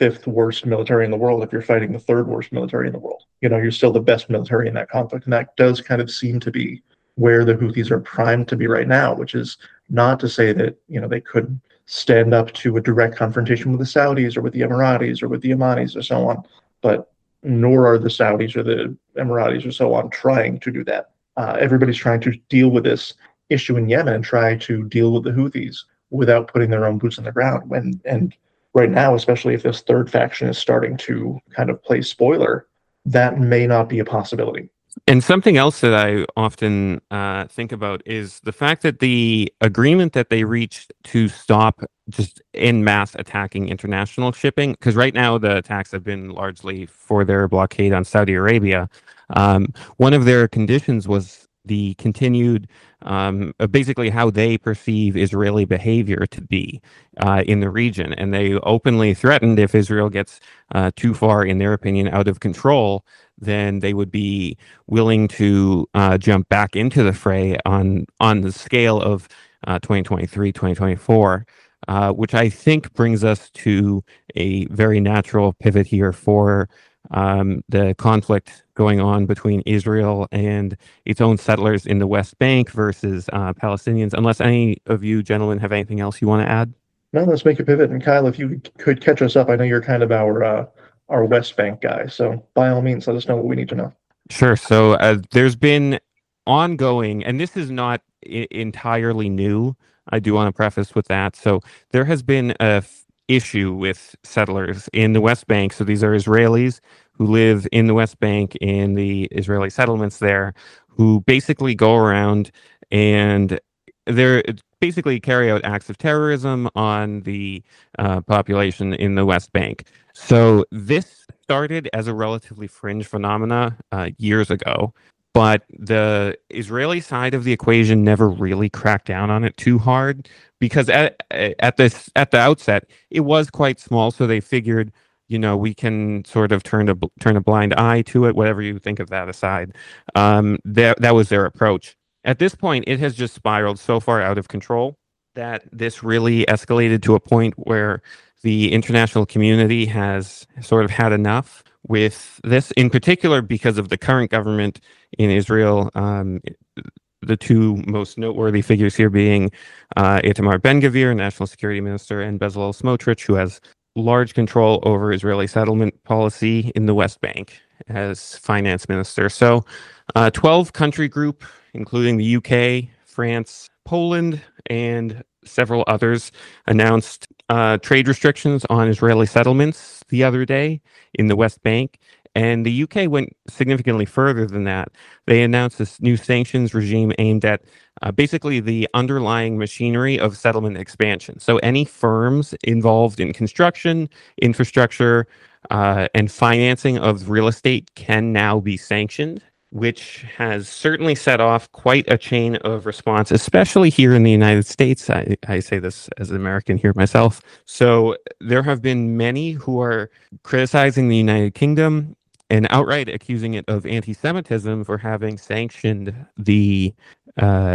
fifth worst military in the world if you're fighting the third worst military in the world. You know, you're still the best military in that conflict. And that does kind of seem to be where the Houthis are primed to be right now, which is not to say that, you know, they could stand up to a direct confrontation with the Saudis or with the Emiratis or with the Omanis or so on, but nor are the Saudis or the Emiratis or so on trying to do that. Uh, everybody's trying to deal with this issue in Yemen and try to deal with the Houthis without putting their own boots on the ground. When and right now, especially if this third faction is starting to kind of play spoiler, that may not be a possibility. And something else that I often uh, think about is the fact that the agreement that they reached to stop just en masse attacking international shipping, because right now the attacks have been largely for their blockade on Saudi Arabia. Um, one of their conditions was the continued, um, uh, basically how they perceive Israeli behavior to be uh, in the region. And they openly threatened if Israel gets uh, too far, in their opinion, out of control, then they would be willing to uh, jump back into the fray on on the scale of uh, twenty twenty-three, twenty twenty-four, uh, which I think brings us to a very natural pivot here for um, the conflict going on between Israel and its own settlers in the West Bank versus uh, Palestinians. Unless any of you gentlemen have anything else you want to add? No, let's make a pivot. And Kyle, if you could catch us up, I know you're kind of our uh, our West Bank guy. So by all means, let us know what we need to know. Sure. So uh, there's been ongoing, and this is not I- entirely new. I do want to preface with that. So there has been a f- issue with settlers in the West Bank. So these are Israelis who live in the West Bank in the Israeli settlements there, who basically go around and they're basically carry out acts of terrorism on the uh, population in the West Bank. So this started as a relatively fringe phenomena uh, years ago, but the Israeli side of the equation never really cracked down on it too hard because at at this at the outset it was quite small. So they figured, you know, we can sort of turn a turn a blind eye to it. Whatever you think of that aside, um, that that was their approach. At this point, it has just spiraled so far out of control that this really escalated to a point where the international community has sort of had enough with this, in particular because of the current government in Israel. Um, the two most noteworthy figures here being uh, Itamar Ben-Gvir, National Security Minister, and Bezalel Smotrich, who has large control over Israeli settlement policy in the West Bank as finance minister. So a twelve country group, including the U K, France, Poland, and several others, announced uh, trade restrictions on Israeli settlements the other day in the West Bank. And the U K went significantly further than that. They announced this new sanctions regime aimed at uh, basically the underlying machinery of settlement expansion. So any firms involved in construction, infrastructure, uh, and financing of real estate can now be sanctioned, which has certainly set off quite a chain of response, especially here in the United States. I, I say this as an American here myself. So there have been many who are criticizing the United Kingdom and outright accusing it of anti-Semitism for having sanctioned the, uh,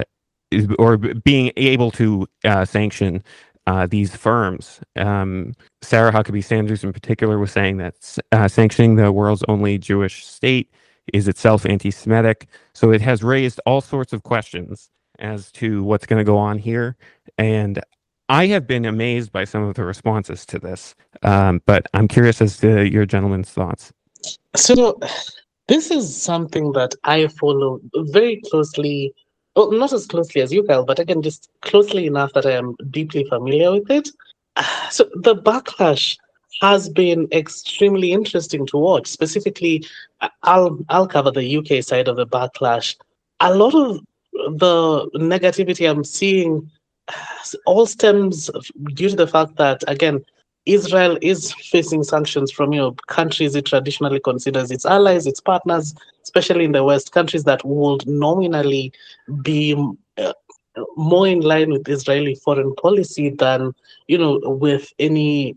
or being able to uh, sanction Uh, these firms. Um, Sarah Huckabee Sanders, in particular, was saying that uh, sanctioning the world's only Jewish state is itself anti-Semitic. So it has raised all sorts of questions as to what's going to go on here. And I have been amazed by some of the responses to this. Um, but I'm curious as to your gentlemen's thoughts. So this is something that I follow very closely. Well, not as closely as you, Kyle, but again, just closely enough that I am deeply familiar with it. So the backlash has been extremely interesting to watch. Specifically, I'll I'll cover the U K side of the backlash. A lot of the negativity I'm seeing all stems due to the fact that, again, Israel is facing sanctions from, you know, countries it traditionally considers its allies, its partners, especially in the West, countries that would nominally be uh, more in line with Israeli foreign policy than, you know, with any,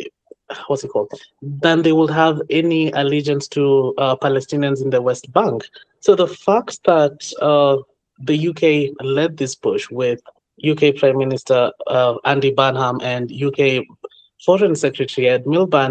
what's it called, than they would have any allegiance to uh, Palestinians in the West Bank. So the fact that uh, the U K led this push with U K Prime Minister uh, Andy Burnham and U K Foreign Secretary Ed Miliband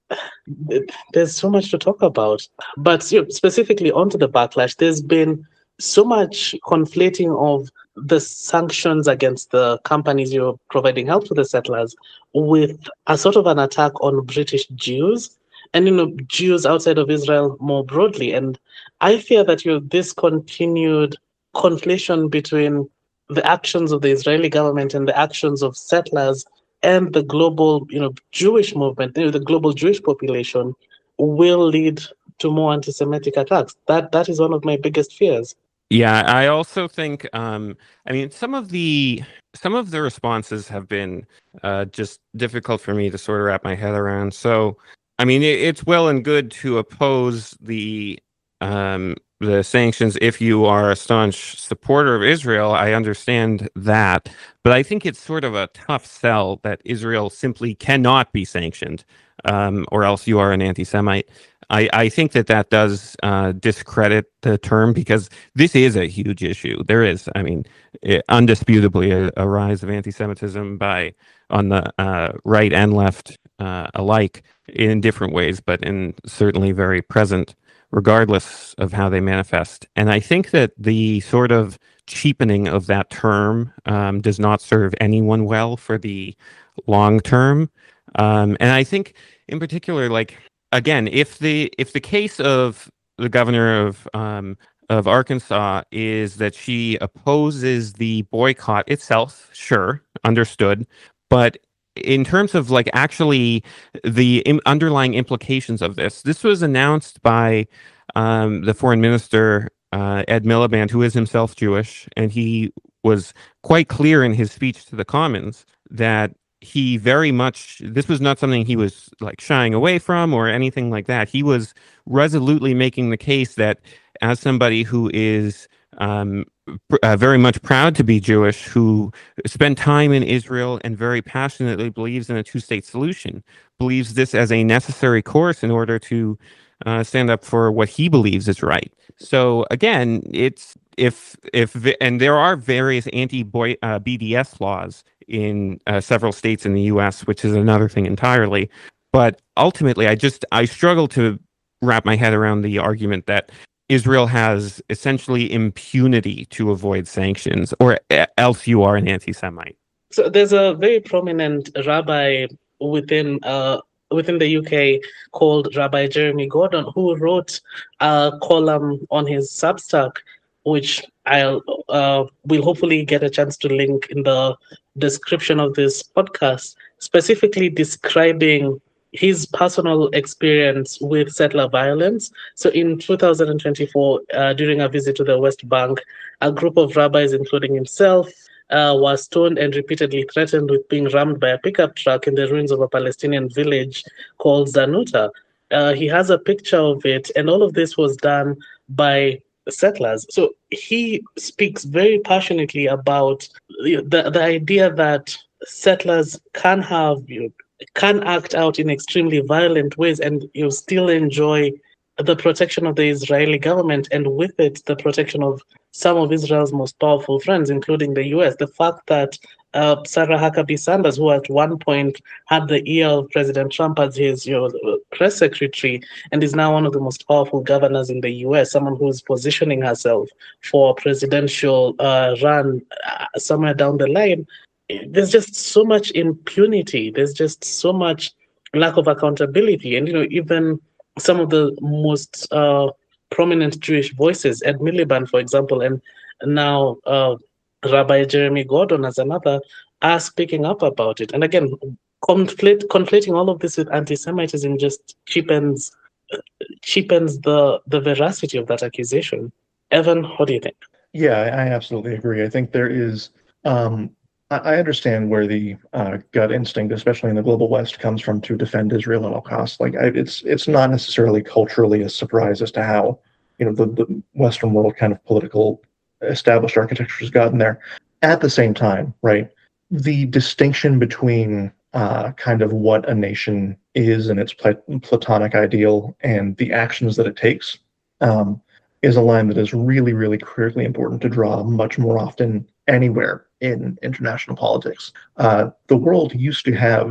there's so much to talk about. But you know, specifically onto the backlash, there's been so much conflating of the sanctions against the companies you're providing help to the settlers with a sort of an attack on British Jews and you know Jews outside of Israel more broadly. And I fear that you know, this continued conflation between the actions of the Israeli government and the actions of settlers and the global, you know, Jewish movement, you know, the global Jewish population, will lead to more anti-Semitic attacks. That that is one of my biggest fears. Yeah, I also think. Um, I mean, some of the some of the responses have been uh, just difficult for me to sort of wrap my head around. So, I mean, it, it's well and good to oppose the um, the sanctions if you are a staunch supporter of Israel. I understand that, but I think it's sort of a tough sell that Israel simply cannot be sanctioned, um, or else you are an anti-Semite. I, I think that that does uh, discredit the term because this is a huge issue. There is, I mean, it, undisputably a, a rise of anti-Semitism by on the uh, right and left uh, alike in different ways, but in certainly very present, regardless of how they manifest. And I think that the sort of cheapening of that term um, does not serve anyone well for the long term. Um, and I think, in particular, like. Again, if the if the case of the governor of um, of Arkansas is that she opposes the boycott itself, sure, understood, but in terms of like actually the im- underlying implications of this, this was announced by um, the foreign minister uh, Ed Miliband, who is himself Jewish, and he was quite clear in his speech to the Commons that he very much, this was not something he was like shying away from or anything like that. He was resolutely making the case that as somebody who is um, pr- uh, very much proud to be Jewish, who spent time in Israel and very passionately believes in a two-state solution, believes this as a necessary course in order to uh, stand up for what he believes is right. So again, it's if if and there are various anti-boy uh, B D S laws in uh, several states in the U S, which is another thing entirely. But ultimately, I just I struggle to wrap my head around the argument that Israel has essentially impunity to avoid sanctions, or else you are an anti-Semite. So there's a very prominent rabbi within uh, within the U K called Rabbi Jeremy Gordon, who wrote a column on his Substack, which I'll uh, will hopefully get a chance to link in the description of this podcast, specifically describing his personal experience with settler violence. So in two thousand twenty-four, uh, during a visit to the West Bank, a group of rabbis, including himself, uh, was stoned and repeatedly threatened with being rammed by a pickup truck in the ruins of a Palestinian village called Zanuta. Uh, he has a picture of it, and all of this was done by settlers. So he speaks very passionately about the, the idea that settlers can have, you know, can act out in extremely violent ways and you know, still enjoy the protection of the Israeli government, and with it, the protection of some of Israel's most powerful friends, including the U S. The fact that uh, Sarah Huckabee Sanders, who at one point had the ear of President Trump as his you know, press secretary, and is now one of the most powerful governors in the U S, someone who's positioning herself for a presidential uh, run uh, somewhere down the line, there's just so much impunity. There's just so much lack of accountability. And, you know, even some of the most uh, prominent Jewish voices, Ed Miliband, for example, and now uh, Rabbi Jeremy Gordon as another, are speaking up about it. And again, conflate, conflating all of this with anti-Semitism just cheapens cheapens the, the veracity of that accusation. Evan, what do you think? Yeah, I I absolutely agree. I think there is, um, I I understand where the uh, gut instinct, especially in the global West, comes from to defend Israel at all costs. Like, I, it's it's not necessarily culturally a surprise as to how, you know, the, the Western world kind of political established architecture has gotten there. At the same time, right, the distinction between uh, kind of what a nation is and its plat- platonic ideal and the actions that it takes um, is a line that is really, really critically important to draw much more often anywhere in international politics. Uh, the world used to have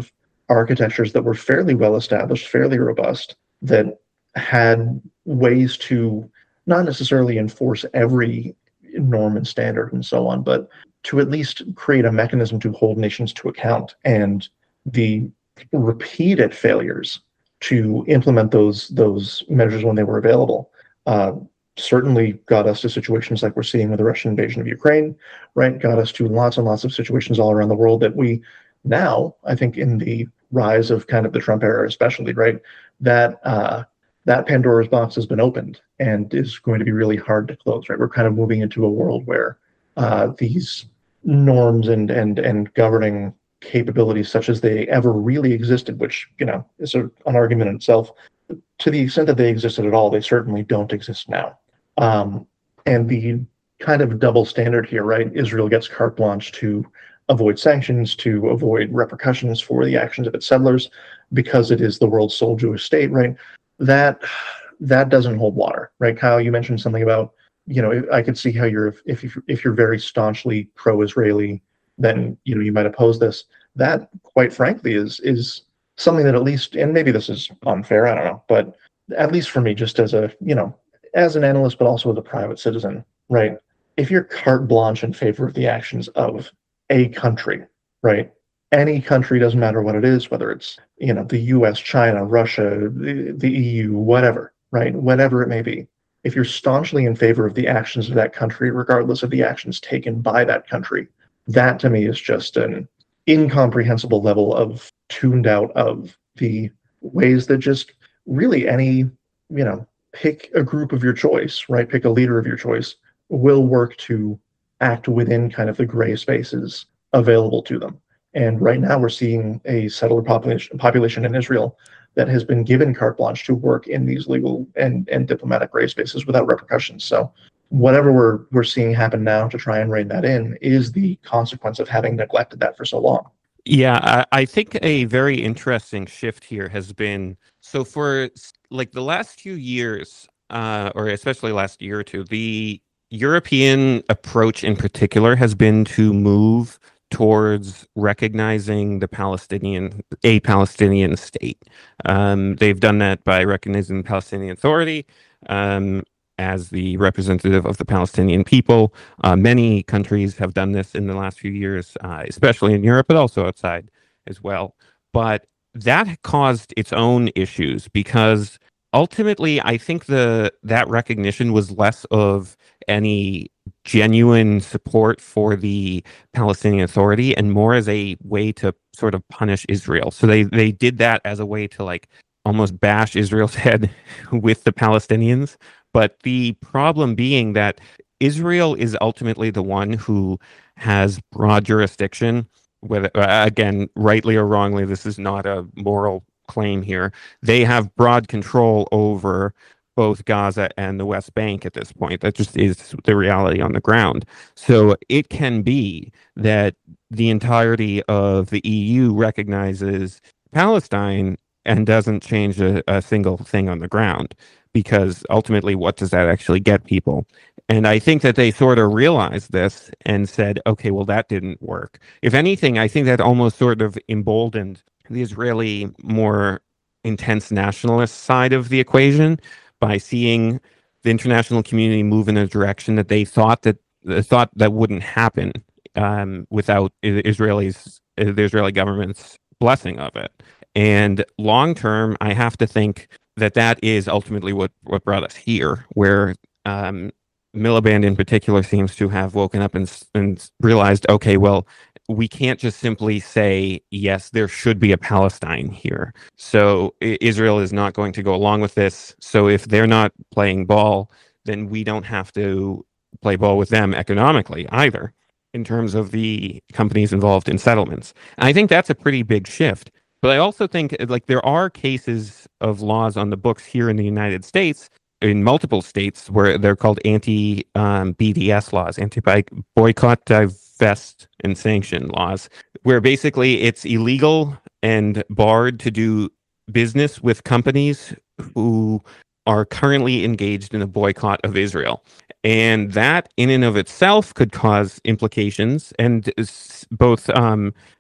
architectures that were fairly well established, fairly robust, that had ways to not necessarily enforce every norm and standard and so on, but to at least create a mechanism to hold nations to account. And the repeated failures to implement those those measures when they were available uh, certainly got us to situations like we're seeing with the Russian invasion of Ukraine, right? Got us to lots and lots of situations all around the world that we now, I think, in the rise of kind of the Trump era, especially, right, that uh, that Pandora's box has been opened and is going to be really hard to close, right? We're kind of moving into a world where uh, these norms and and and governing capabilities, such as they ever really existed, which, you know, is a, an argument in itself, to the extent that they existed at all, they certainly don't exist now. Um, and the kind of double standard here, right? Israel gets carte blanche to avoid sanctions, to avoid repercussions for the actions of its settlers, because it is the world's sole Jewish state, right? That that doesn't hold water, right? Kyle, you mentioned something about, you know, I could see how you're if if, if you're very staunchly pro-Israeli, then, you know, you might oppose this. That, quite frankly, is is something that, at least, and maybe this is unfair, I don't know, but at least for me, just as a, you know, as an analyst, but also as a private citizen, right? If you're carte blanche in favor of the actions of a country, right? Any country, doesn't matter what it is, whether it's, you know, the U S, China, Russia, the, the E U, whatever, right? Whatever it may be. If you're staunchly in favor of the actions of that country, regardless of the actions taken by that country, that to me is just an incomprehensible level of tuned out of the ways that just really any, you know, pick a group of your choice, right? Pick a leader of your choice, will work to act within kind of the gray spaces available to them. And right now we're seeing a settler population population in Israel that has been given carte blanche to work in these legal and, and diplomatic gray spaces without repercussions. So whatever we're we're seeing happen now to try and rein that in is the consequence of having neglected that for so long. Yeah, I, I think a very interesting shift here has been, so for like the last few years, uh, or especially last year or two, the European approach in particular has been to move towards recognizing the Palestinian, a Palestinian state. Um, they've done that by recognizing the Palestinian Authority um, as the representative of the Palestinian people. Uh, many countries have done this in the last few years, uh, especially in Europe, but also outside as well. But that caused its own issues because ultimately, I think the that recognition was less of any genuine support for the Palestinian Authority and more as a way to sort of punish Israel. So they they did that as a way to like almost bash Israel's head with the Palestinians. But the problem being that Israel is ultimately the one who has broad jurisdiction. Whether, again, rightly or wrongly, this is not a moral claim here. They have broad control over both Gaza and the West Bank at this point. That just is the reality on the ground. So it can be that the entirety of the E U recognizes Palestine and doesn't change a, a single thing on the ground, because ultimately, what does that actually get people? And I think that they sort of realized this and said, okay, well, that didn't work. If anything, I think that almost sort of emboldened the Israeli more intense nationalist side of the equation by seeing the international community move in a direction that they thought that they thought that wouldn't happen um, without Israelis, the Israeli government's blessing of it. And long term, I have to think that that is ultimately what, what brought us here, where um, Miliband in particular seems to have woken up and, and realized, okay, well, we can't just simply say, yes, there should be a Palestine here. So Israel is not going to go along with this. So if they're not playing ball, then we don't have to play ball with them economically either, in terms of the companies involved in settlements. And I think that's a pretty big shift. But I also think like there are cases of laws on the books here in the United States, in multiple states, where they're called anti-B D S laws, anti-boycott, divest, and sanction laws, where basically it's illegal and barred to do business with companies who are currently engaged in a boycott of Israel. And that in and of itself could cause implications, and both um,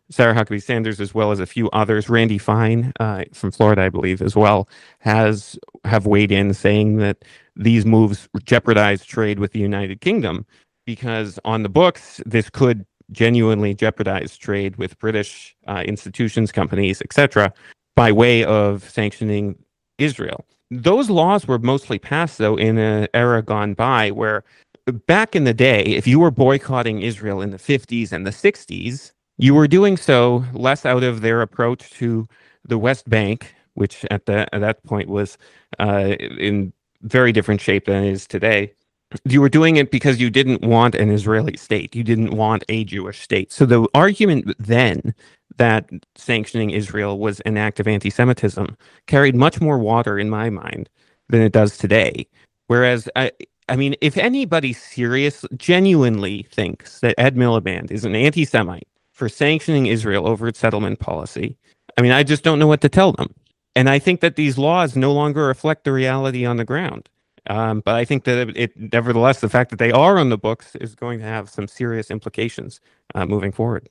Sarah Huckabee Sanders, as well as a few others, Randy Fine uh, from Florida, I believe, as well, has have weighed in saying that these moves jeopardize trade with the United Kingdom because on the books, this could genuinely jeopardize trade with British uh, institutions, companies, et cetera, by way of sanctioning Israel. Those laws were mostly passed, though, in an era gone by where back in the day, if you were boycotting Israel in the fifties and the sixties, you were doing so less out of their approach to the West Bank, which at, the, at that point was uh, in very different shape than it is today. You were doing it because you didn't want an Israeli state. You didn't want a Jewish state. So the argument then that sanctioning Israel was an act of anti-Semitism carried much more water in my mind than it does today. Whereas, I, I mean, if anybody serious, genuinely thinks that Ed Miliband is an anti-Semite for sanctioning Israel over its settlement policy, I mean, I just don't know what to tell them. And I think that these laws no longer reflect the reality on the ground. Um, but I think that it, it, nevertheless, the fact that they are on the books is going to have some serious implications uh, moving forward.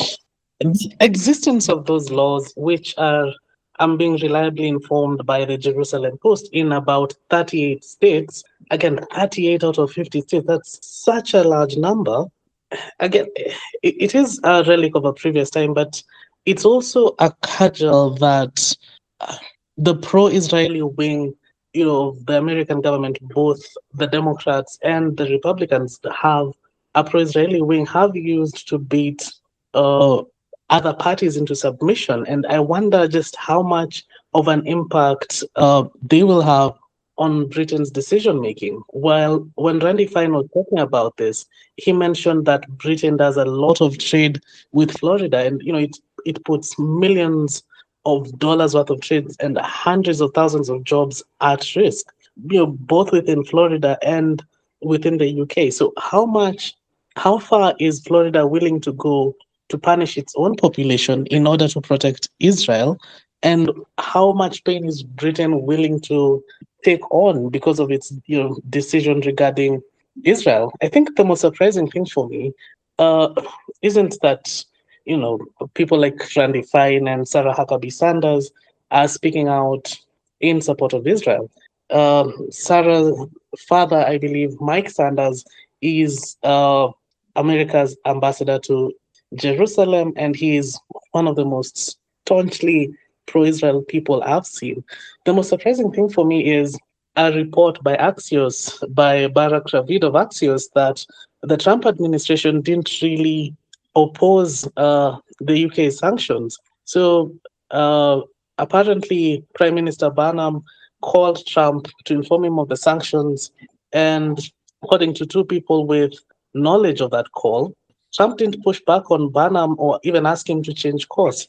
The existence of those laws, which are, I'm being reliably informed by the Jerusalem Post, in about thirty-eight states, again, thirty-eight out of fifty states, that's such a large number. Again, it, it is a relic of a previous time, but it's also a cudgel that uh, the pro-Israeli wing, you know, the American government, both the Democrats and the Republicans have a pro-Israeli wing, have used to beat uh, other parties into submission. And I wonder just how much of an impact uh, they will have on Britain's decision-making. While when Randy Fine was talking about this, he mentioned that Britain does a lot of trade with Florida, and you know it it puts millions of dollars worth of trade and hundreds of thousands of jobs at risk, you know, both within Florida and within the U K. So how much, how far is Florida willing to go to punish its own population in order to protect Israel? And how much pain is Britain willing to take on because of its, you know, decision regarding Israel? I think the most surprising thing for me uh, isn't that, you know, people like Randy Fine and Sarah Huckabee Sanders are speaking out in support of Israel. Uh, Sarah's father, I believe, Mike Sanders, is uh, America's ambassador to Jerusalem, and he is one of the most staunchly pro-Israel people I've seen. The most surprising thing for me is a report by Axios, by Barak Ravid of Axios, that the Trump administration didn't really oppose uh, the U K sanctions. So uh, apparently, Prime Minister Barnum called Trump to inform him of the sanctions, and according to two people with knowledge of that call, Trump didn't push back on Barnum or even ask him to change course.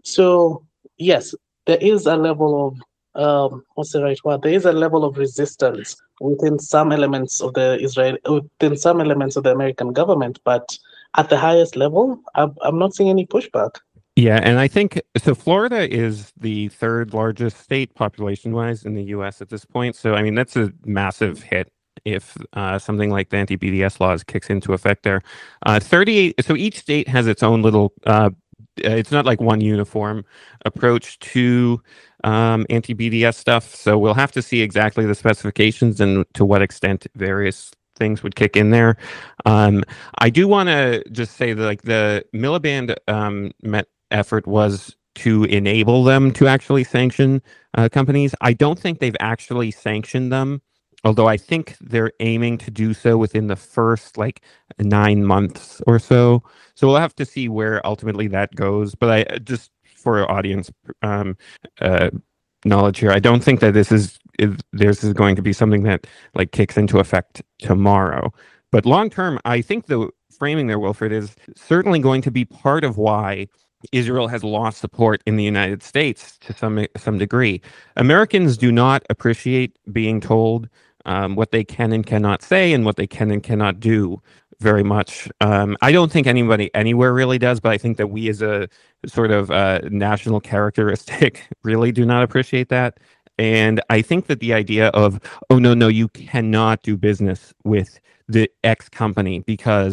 So yes, there is a level of um, what's the right word? There is a level of resistance within some elements of the Israel, within some elements of the American government, but at the highest level, I'm, I'm not seeing any pushback. Yeah, and I think so. Florida is the third largest state population-wise in the U S at this point. So I mean, that's a massive hit if uh, something like the anti-B D S laws kicks into effect there. Uh, thirty-eight. So each state has its own little. Uh, it's not like one uniform approach to um, anti-B D S stuff. So we'll have to see exactly the specifications and to what extent various things would kick in there. Um, I do want to just say that like the Miliband um, met effort was to enable them to actually sanction uh, companies. I don't think they've actually sanctioned them, although I think they're aiming to do so within the first like nine months or so. So we'll have to see where ultimately that goes. But I just for audience um, uh, knowledge here, I don't think that this is if this is going to be something that like kicks into effect tomorrow. But long term, I think the framing there, Wilfred, is certainly going to be part of why Israel has lost support in the United States to some some degree. Americans do not appreciate being told um, what they can and cannot say and what they can and cannot do very much. Um, I don't think anybody anywhere really does, but I think that we as a sort of uh, national characteristic really do not appreciate that. And I think that the idea of, oh, no, no, you cannot do business with the X company because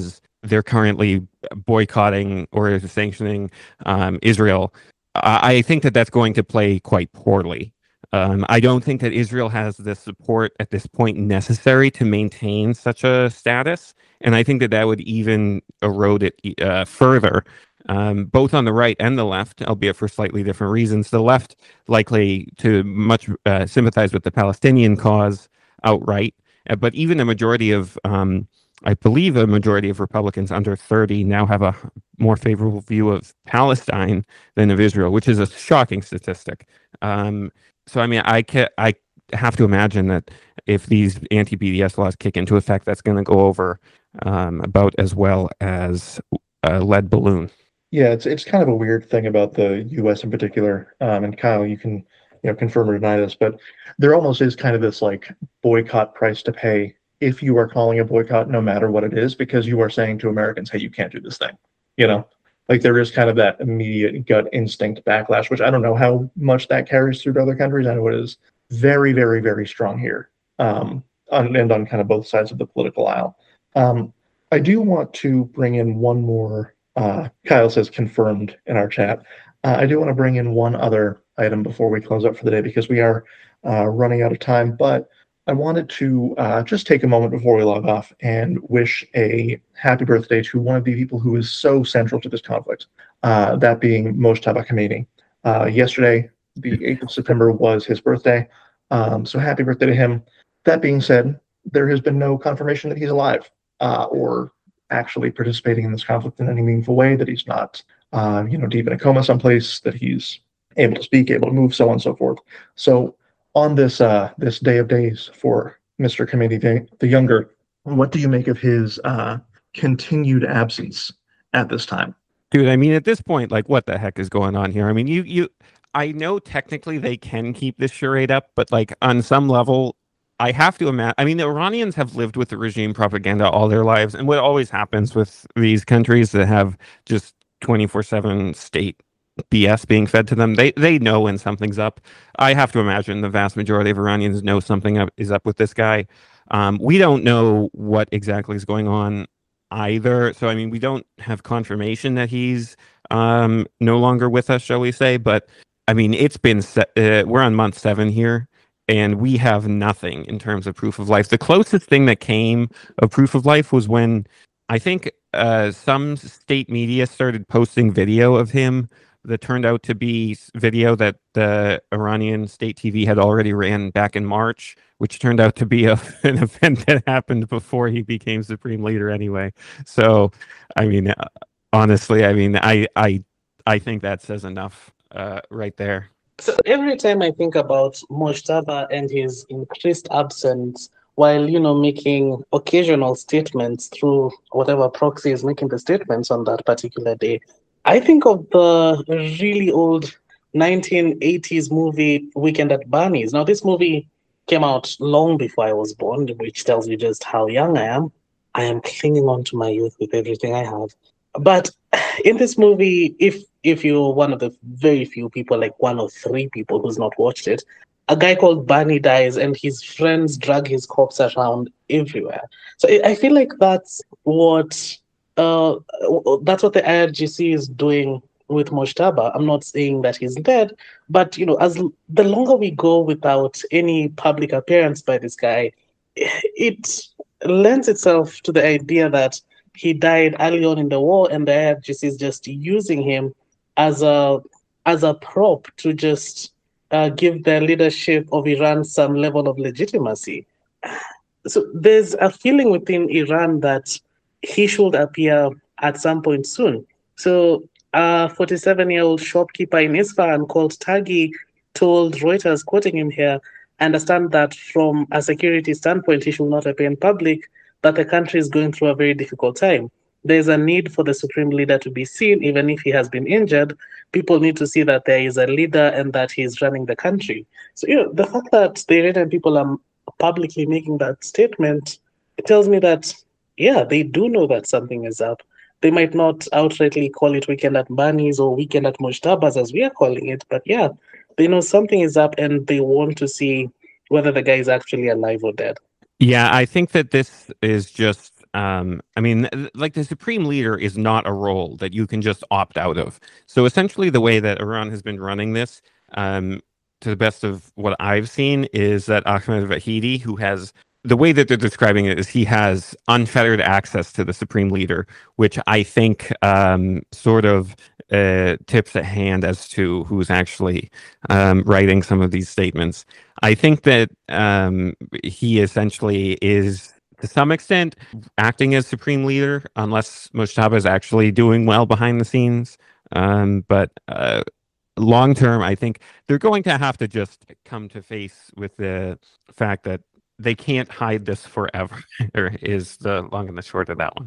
they're currently boycotting or sanctioning um, Israel, I, I think that that's going to play quite poorly. Um, I don't think that Israel has the support at this point necessary to maintain such a status, and I think that that would even erode it uh, further, um, both on the right and the left, albeit for slightly different reasons. The left likely to much uh, sympathize with the Palestinian cause outright, uh, but even a majority of, um, I believe, a majority of Republicans under thirty now have a more favorable view of Palestine than of Israel, which is a shocking statistic. Um, So I mean, I can I have to imagine that if these anti-B D S laws kick into effect, that's going to go over um, about as well as a lead balloon. Yeah, it's it's kind of a weird thing about the U S in particular. Um, and Kyle, you can you know confirm or deny this, but there almost is kind of this like boycott price to pay if you are calling a boycott, no matter what it is, because you are saying to Americans, "Hey, you can't do this thing." You know, like there is kind of that immediate gut instinct backlash, which I don't know how much that carries through to other countries. I know it is very, very, very strong here, um, on, and on kind of both sides of the political aisle. Um, I do want to bring in one more. Uh, Kyle says confirmed in our chat. Uh, I do want to bring in one other item before we close up for the day because we are uh, running out of time. But I wanted to uh, just take a moment before we log off and wish a happy birthday to one of the people who is so central to this conflict, uh, that being Mojtaba Khomeini. Uh, yesterday, the eighth of September, was his birthday. Um, so happy birthday to him. That being said, there has been no confirmation that he's alive uh, or actually participating in this conflict in any meaningful way, that he's not, uh, you know, deep in a coma someplace, that he's able to speak, able to move, so on and so forth. So on this uh, this day of days for Mister Khomeini the, the Younger, what do you make of his uh, continued absence at this time? Dude, I mean, at this point, like, what the heck is going on here? I mean, you, you, I know technically they can keep this charade up, but like on some level, I have to imagine. I mean, the Iranians have lived with the regime propaganda all their lives, and what always happens with these countries that have just twenty-four seven state B S being fed to them, they they know when something's up. I have to imagine the vast majority of Iranians know something up, is up with this guy. Um, we don't know what exactly is going on either. So, I mean, we don't have confirmation that he's um, no longer with us, shall we say. But, I mean, it's been, se- uh, we're on month seven here, and we have nothing in terms of proof of life. The closest thing that came of proof of life was when I think uh, some state media started posting video of him that turned out to be video that the Iranian state T V had already ran back in March, which turned out to be a, an event that happened before he became supreme leader anyway. So, I mean, uh, honestly, I mean, I I I think that says enough uh, right there. So every time I think about Mojtaba and his increased absence, while you know making occasional statements through whatever proxy is making the statements on that particular day, I think of the really old nineteen eighties movie Weekend at Bernie's. Now, this movie came out long before I was born, which tells you just how young I am. I am clinging on to my youth with everything I have. But in this movie, if if you're one of the very few people, like one or three people who's not watched it, a guy called Barney dies and his friends drag his corpse around everywhere. So I I feel like that's what uh, that's what the I R G C is doing with Mojtaba. I'm not saying that he's dead, but you know, as the longer we go without any public appearance by this guy, it lends itself to the idea that he died early on in the war, and the I R G C is just using him as a as a prop to just uh, give the leadership of Iran some level of legitimacy. So there's a feeling within Iran that he should appear at some point soon. So a forty-seven-year-old shopkeeper in Isfahan called Taghi told Reuters, quoting him here, "I understand that from a security standpoint, he should not appear in public, but the country is going through a very difficult time. There's a need for the supreme leader to be seen, even if he has been injured. People need to see that there is a leader and that he's running the country." So, you know, the fact that the Iranian people are publicly making that statement, it tells me that, yeah, they do know that something is up. They might not outrightly call it Weekend at Bernie's or Weekend at Mojtaba's as we are calling it, but yeah, they know something is up and they want to see whether the guy is actually alive or dead. Yeah, I think that this is just um, I mean, th- like the supreme leader is not a role that you can just opt out of. So essentially, the way that Iran has been running this, um, to the best of what I've seen, is that Ahmed Vahidi, who has the way that they're describing it is he has unfettered access to the supreme leader, which I think um, sort of uh, tips a hand as to who's actually um, writing some of these statements. I think that um, he essentially is, to some extent, acting as supreme leader, unless Mojtaba is actually doing well behind the scenes. Um, but uh, long term, I think they're going to have to just come to face with the fact that they can't hide this forever, is the long and the short of that one.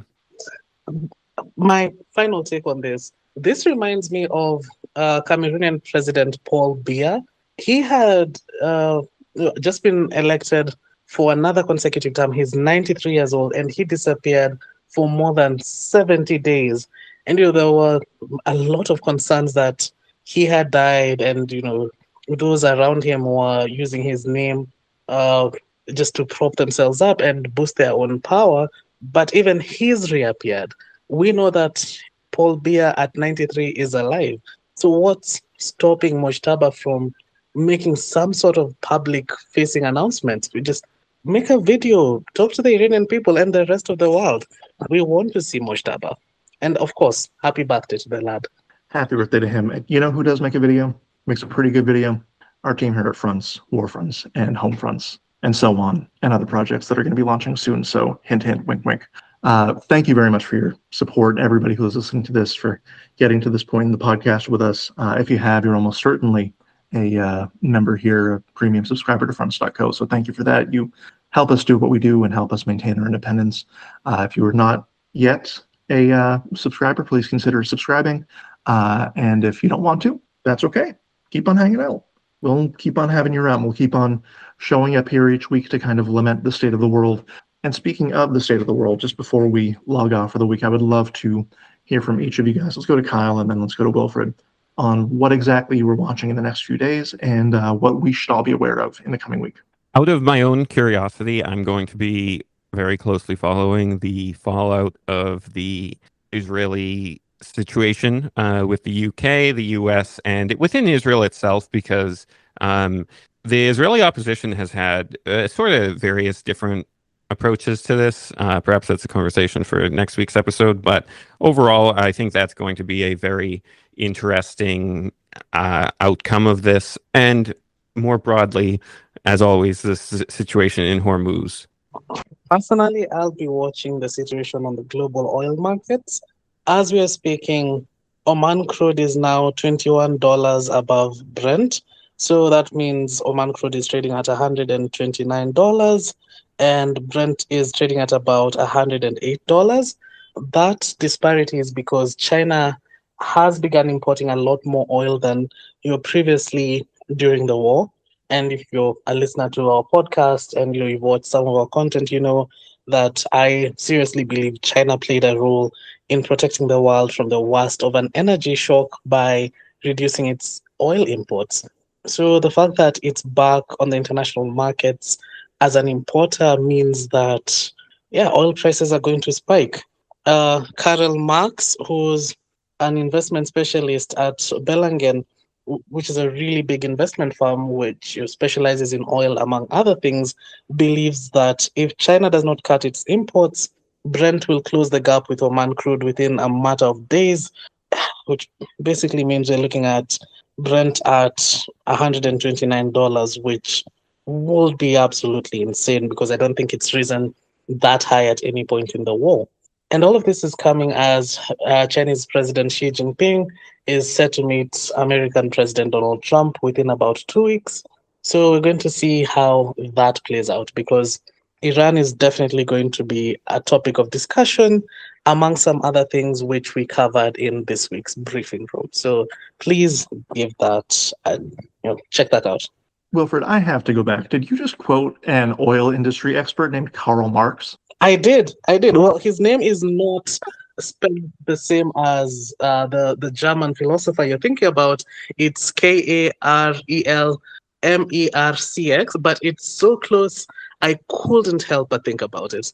My final take on this. This reminds me of uh, Cameroonian President Paul Biya. He had uh, just been elected for another consecutive term. He's ninety-three years old, and he disappeared for more than seventy days. And you know, there were a lot of concerns that he had died, and you know, those around him were using his name uh, just to prop themselves up and boost their own power. But even he's reappeared. We know that Paul Biya at ninety-three is alive. So what's stopping Mojtaba from making some sort of public-facing announcement? We just make a video, talk to the Iranian people and the rest of the world. We want to see Mojtaba. And of course, happy birthday to the lad. Happy birthday to him. You know who does make a video? Makes a pretty good video? Our team here at Fronts, War Fronts, and Home Fronts, and so on, and other projects that are going to be launching soon. So hint, hint, wink, wink. Uh, thank you very much for your support, everybody who is listening to this, for getting to this point in the podcast with us. Uh, if you have, you're almost certainly a uh, member here, a premium subscriber to fronts dot co. So thank you for that. You help us do what we do and help us maintain our independence. Uh, if you are not yet a uh, subscriber, please consider subscribing. Uh, and if you don't want to, that's okay. Keep on hanging out. We'll keep on having you around. We'll keep on showing up here each week to kind of lament the state of the world. And speaking of the state of the world, just before we log off for the week, I would love to hear from each of you guys. Let's go to Kyle and then let's go to Wilfred on what exactly you were watching in the next few days and uh, what we should all be aware of in the coming week. Out of my own curiosity, I'm going to be very closely following the fallout of the Israeli situation uh, with the U K, the U S, and within Israel itself, because um, the Israeli opposition has had uh, sort of various different approaches to this. Uh, perhaps that's a conversation for next week's episode, but overall, I think that's going to be a very interesting uh, outcome of this. And more broadly, as always, this situation in Hormuz. Personally, I'll be watching the situation on the global oil markets. As we are speaking, Oman crude is now twenty-one dollars above Brent. So that means Oman crude is trading at one hundred twenty-nine dollars and Brent is trading at about one hundred eight dollars. That disparity is because China has begun importing a lot more oil than you know, previously during the war. And if you're a listener to our podcast and you know, you've watched some of our content, you know that I seriously believe China played a role in protecting the world from the worst of an energy shock by reducing its oil imports. So the fact that it's back on the international markets as an importer means that, yeah, oil prices are going to spike. Uh, Karel Marx, who's an investment specialist at Bellangen, which is a really big investment firm which specializes in oil, among other things, believes that if China does not cut its imports, Brent will close the gap with Oman crude within a matter of days, which basically means we're looking at Brent at one hundred twenty-nine dollars, which would be absolutely insane because I don't think it's risen that high at any point in the war. And all of this is coming as uh, Chinese President Xi Jinping is set to meet American President Donald Trump within about two weeks. So we're going to see how that plays out because Iran is definitely going to be a topic of discussion among some other things which we covered in this week's briefing room. So please give that and you know, check that out. Wilfred, I have to go back. Did you just quote an oil industry expert named Karl Marx? I did. I did. Well, his name is not spelled the same as uh, the, the German philosopher you're thinking about. It's K A R E L M E R C X, but it's so close, I couldn't help but think about it.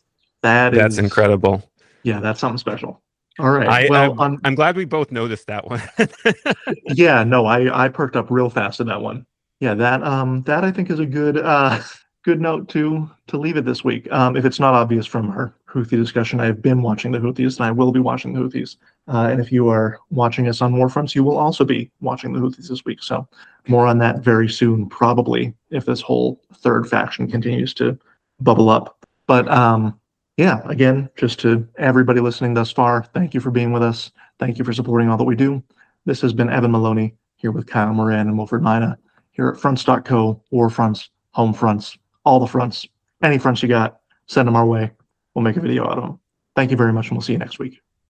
That That's is incredible. Yeah, that's something special. All right. I, well, I'm, on I'm glad we both noticed that one. yeah, no, I I perked up real fast in that one. Yeah, that um that I think is a good uh good note to to leave it this week. Um, if it's not obvious from our Houthi discussion, I have been watching the Houthis and I will be watching the Houthis. Uh, and if you are watching us on Warfronts, you will also be watching the Houthis this week. So more on that very soon, probably, if this whole third faction continues to bubble up. But um, yeah, again, just to everybody listening thus far, thank you for being with us. Thank you for supporting all that we do. This has been Evan Maloney here with Kyle Moran and Wilfred Mina here at fronts dot co, War Fronts, Home Fronts, all the fronts. Any fronts you got, send them our way. We'll make a video out of them. Thank you very much, and we'll see you next week.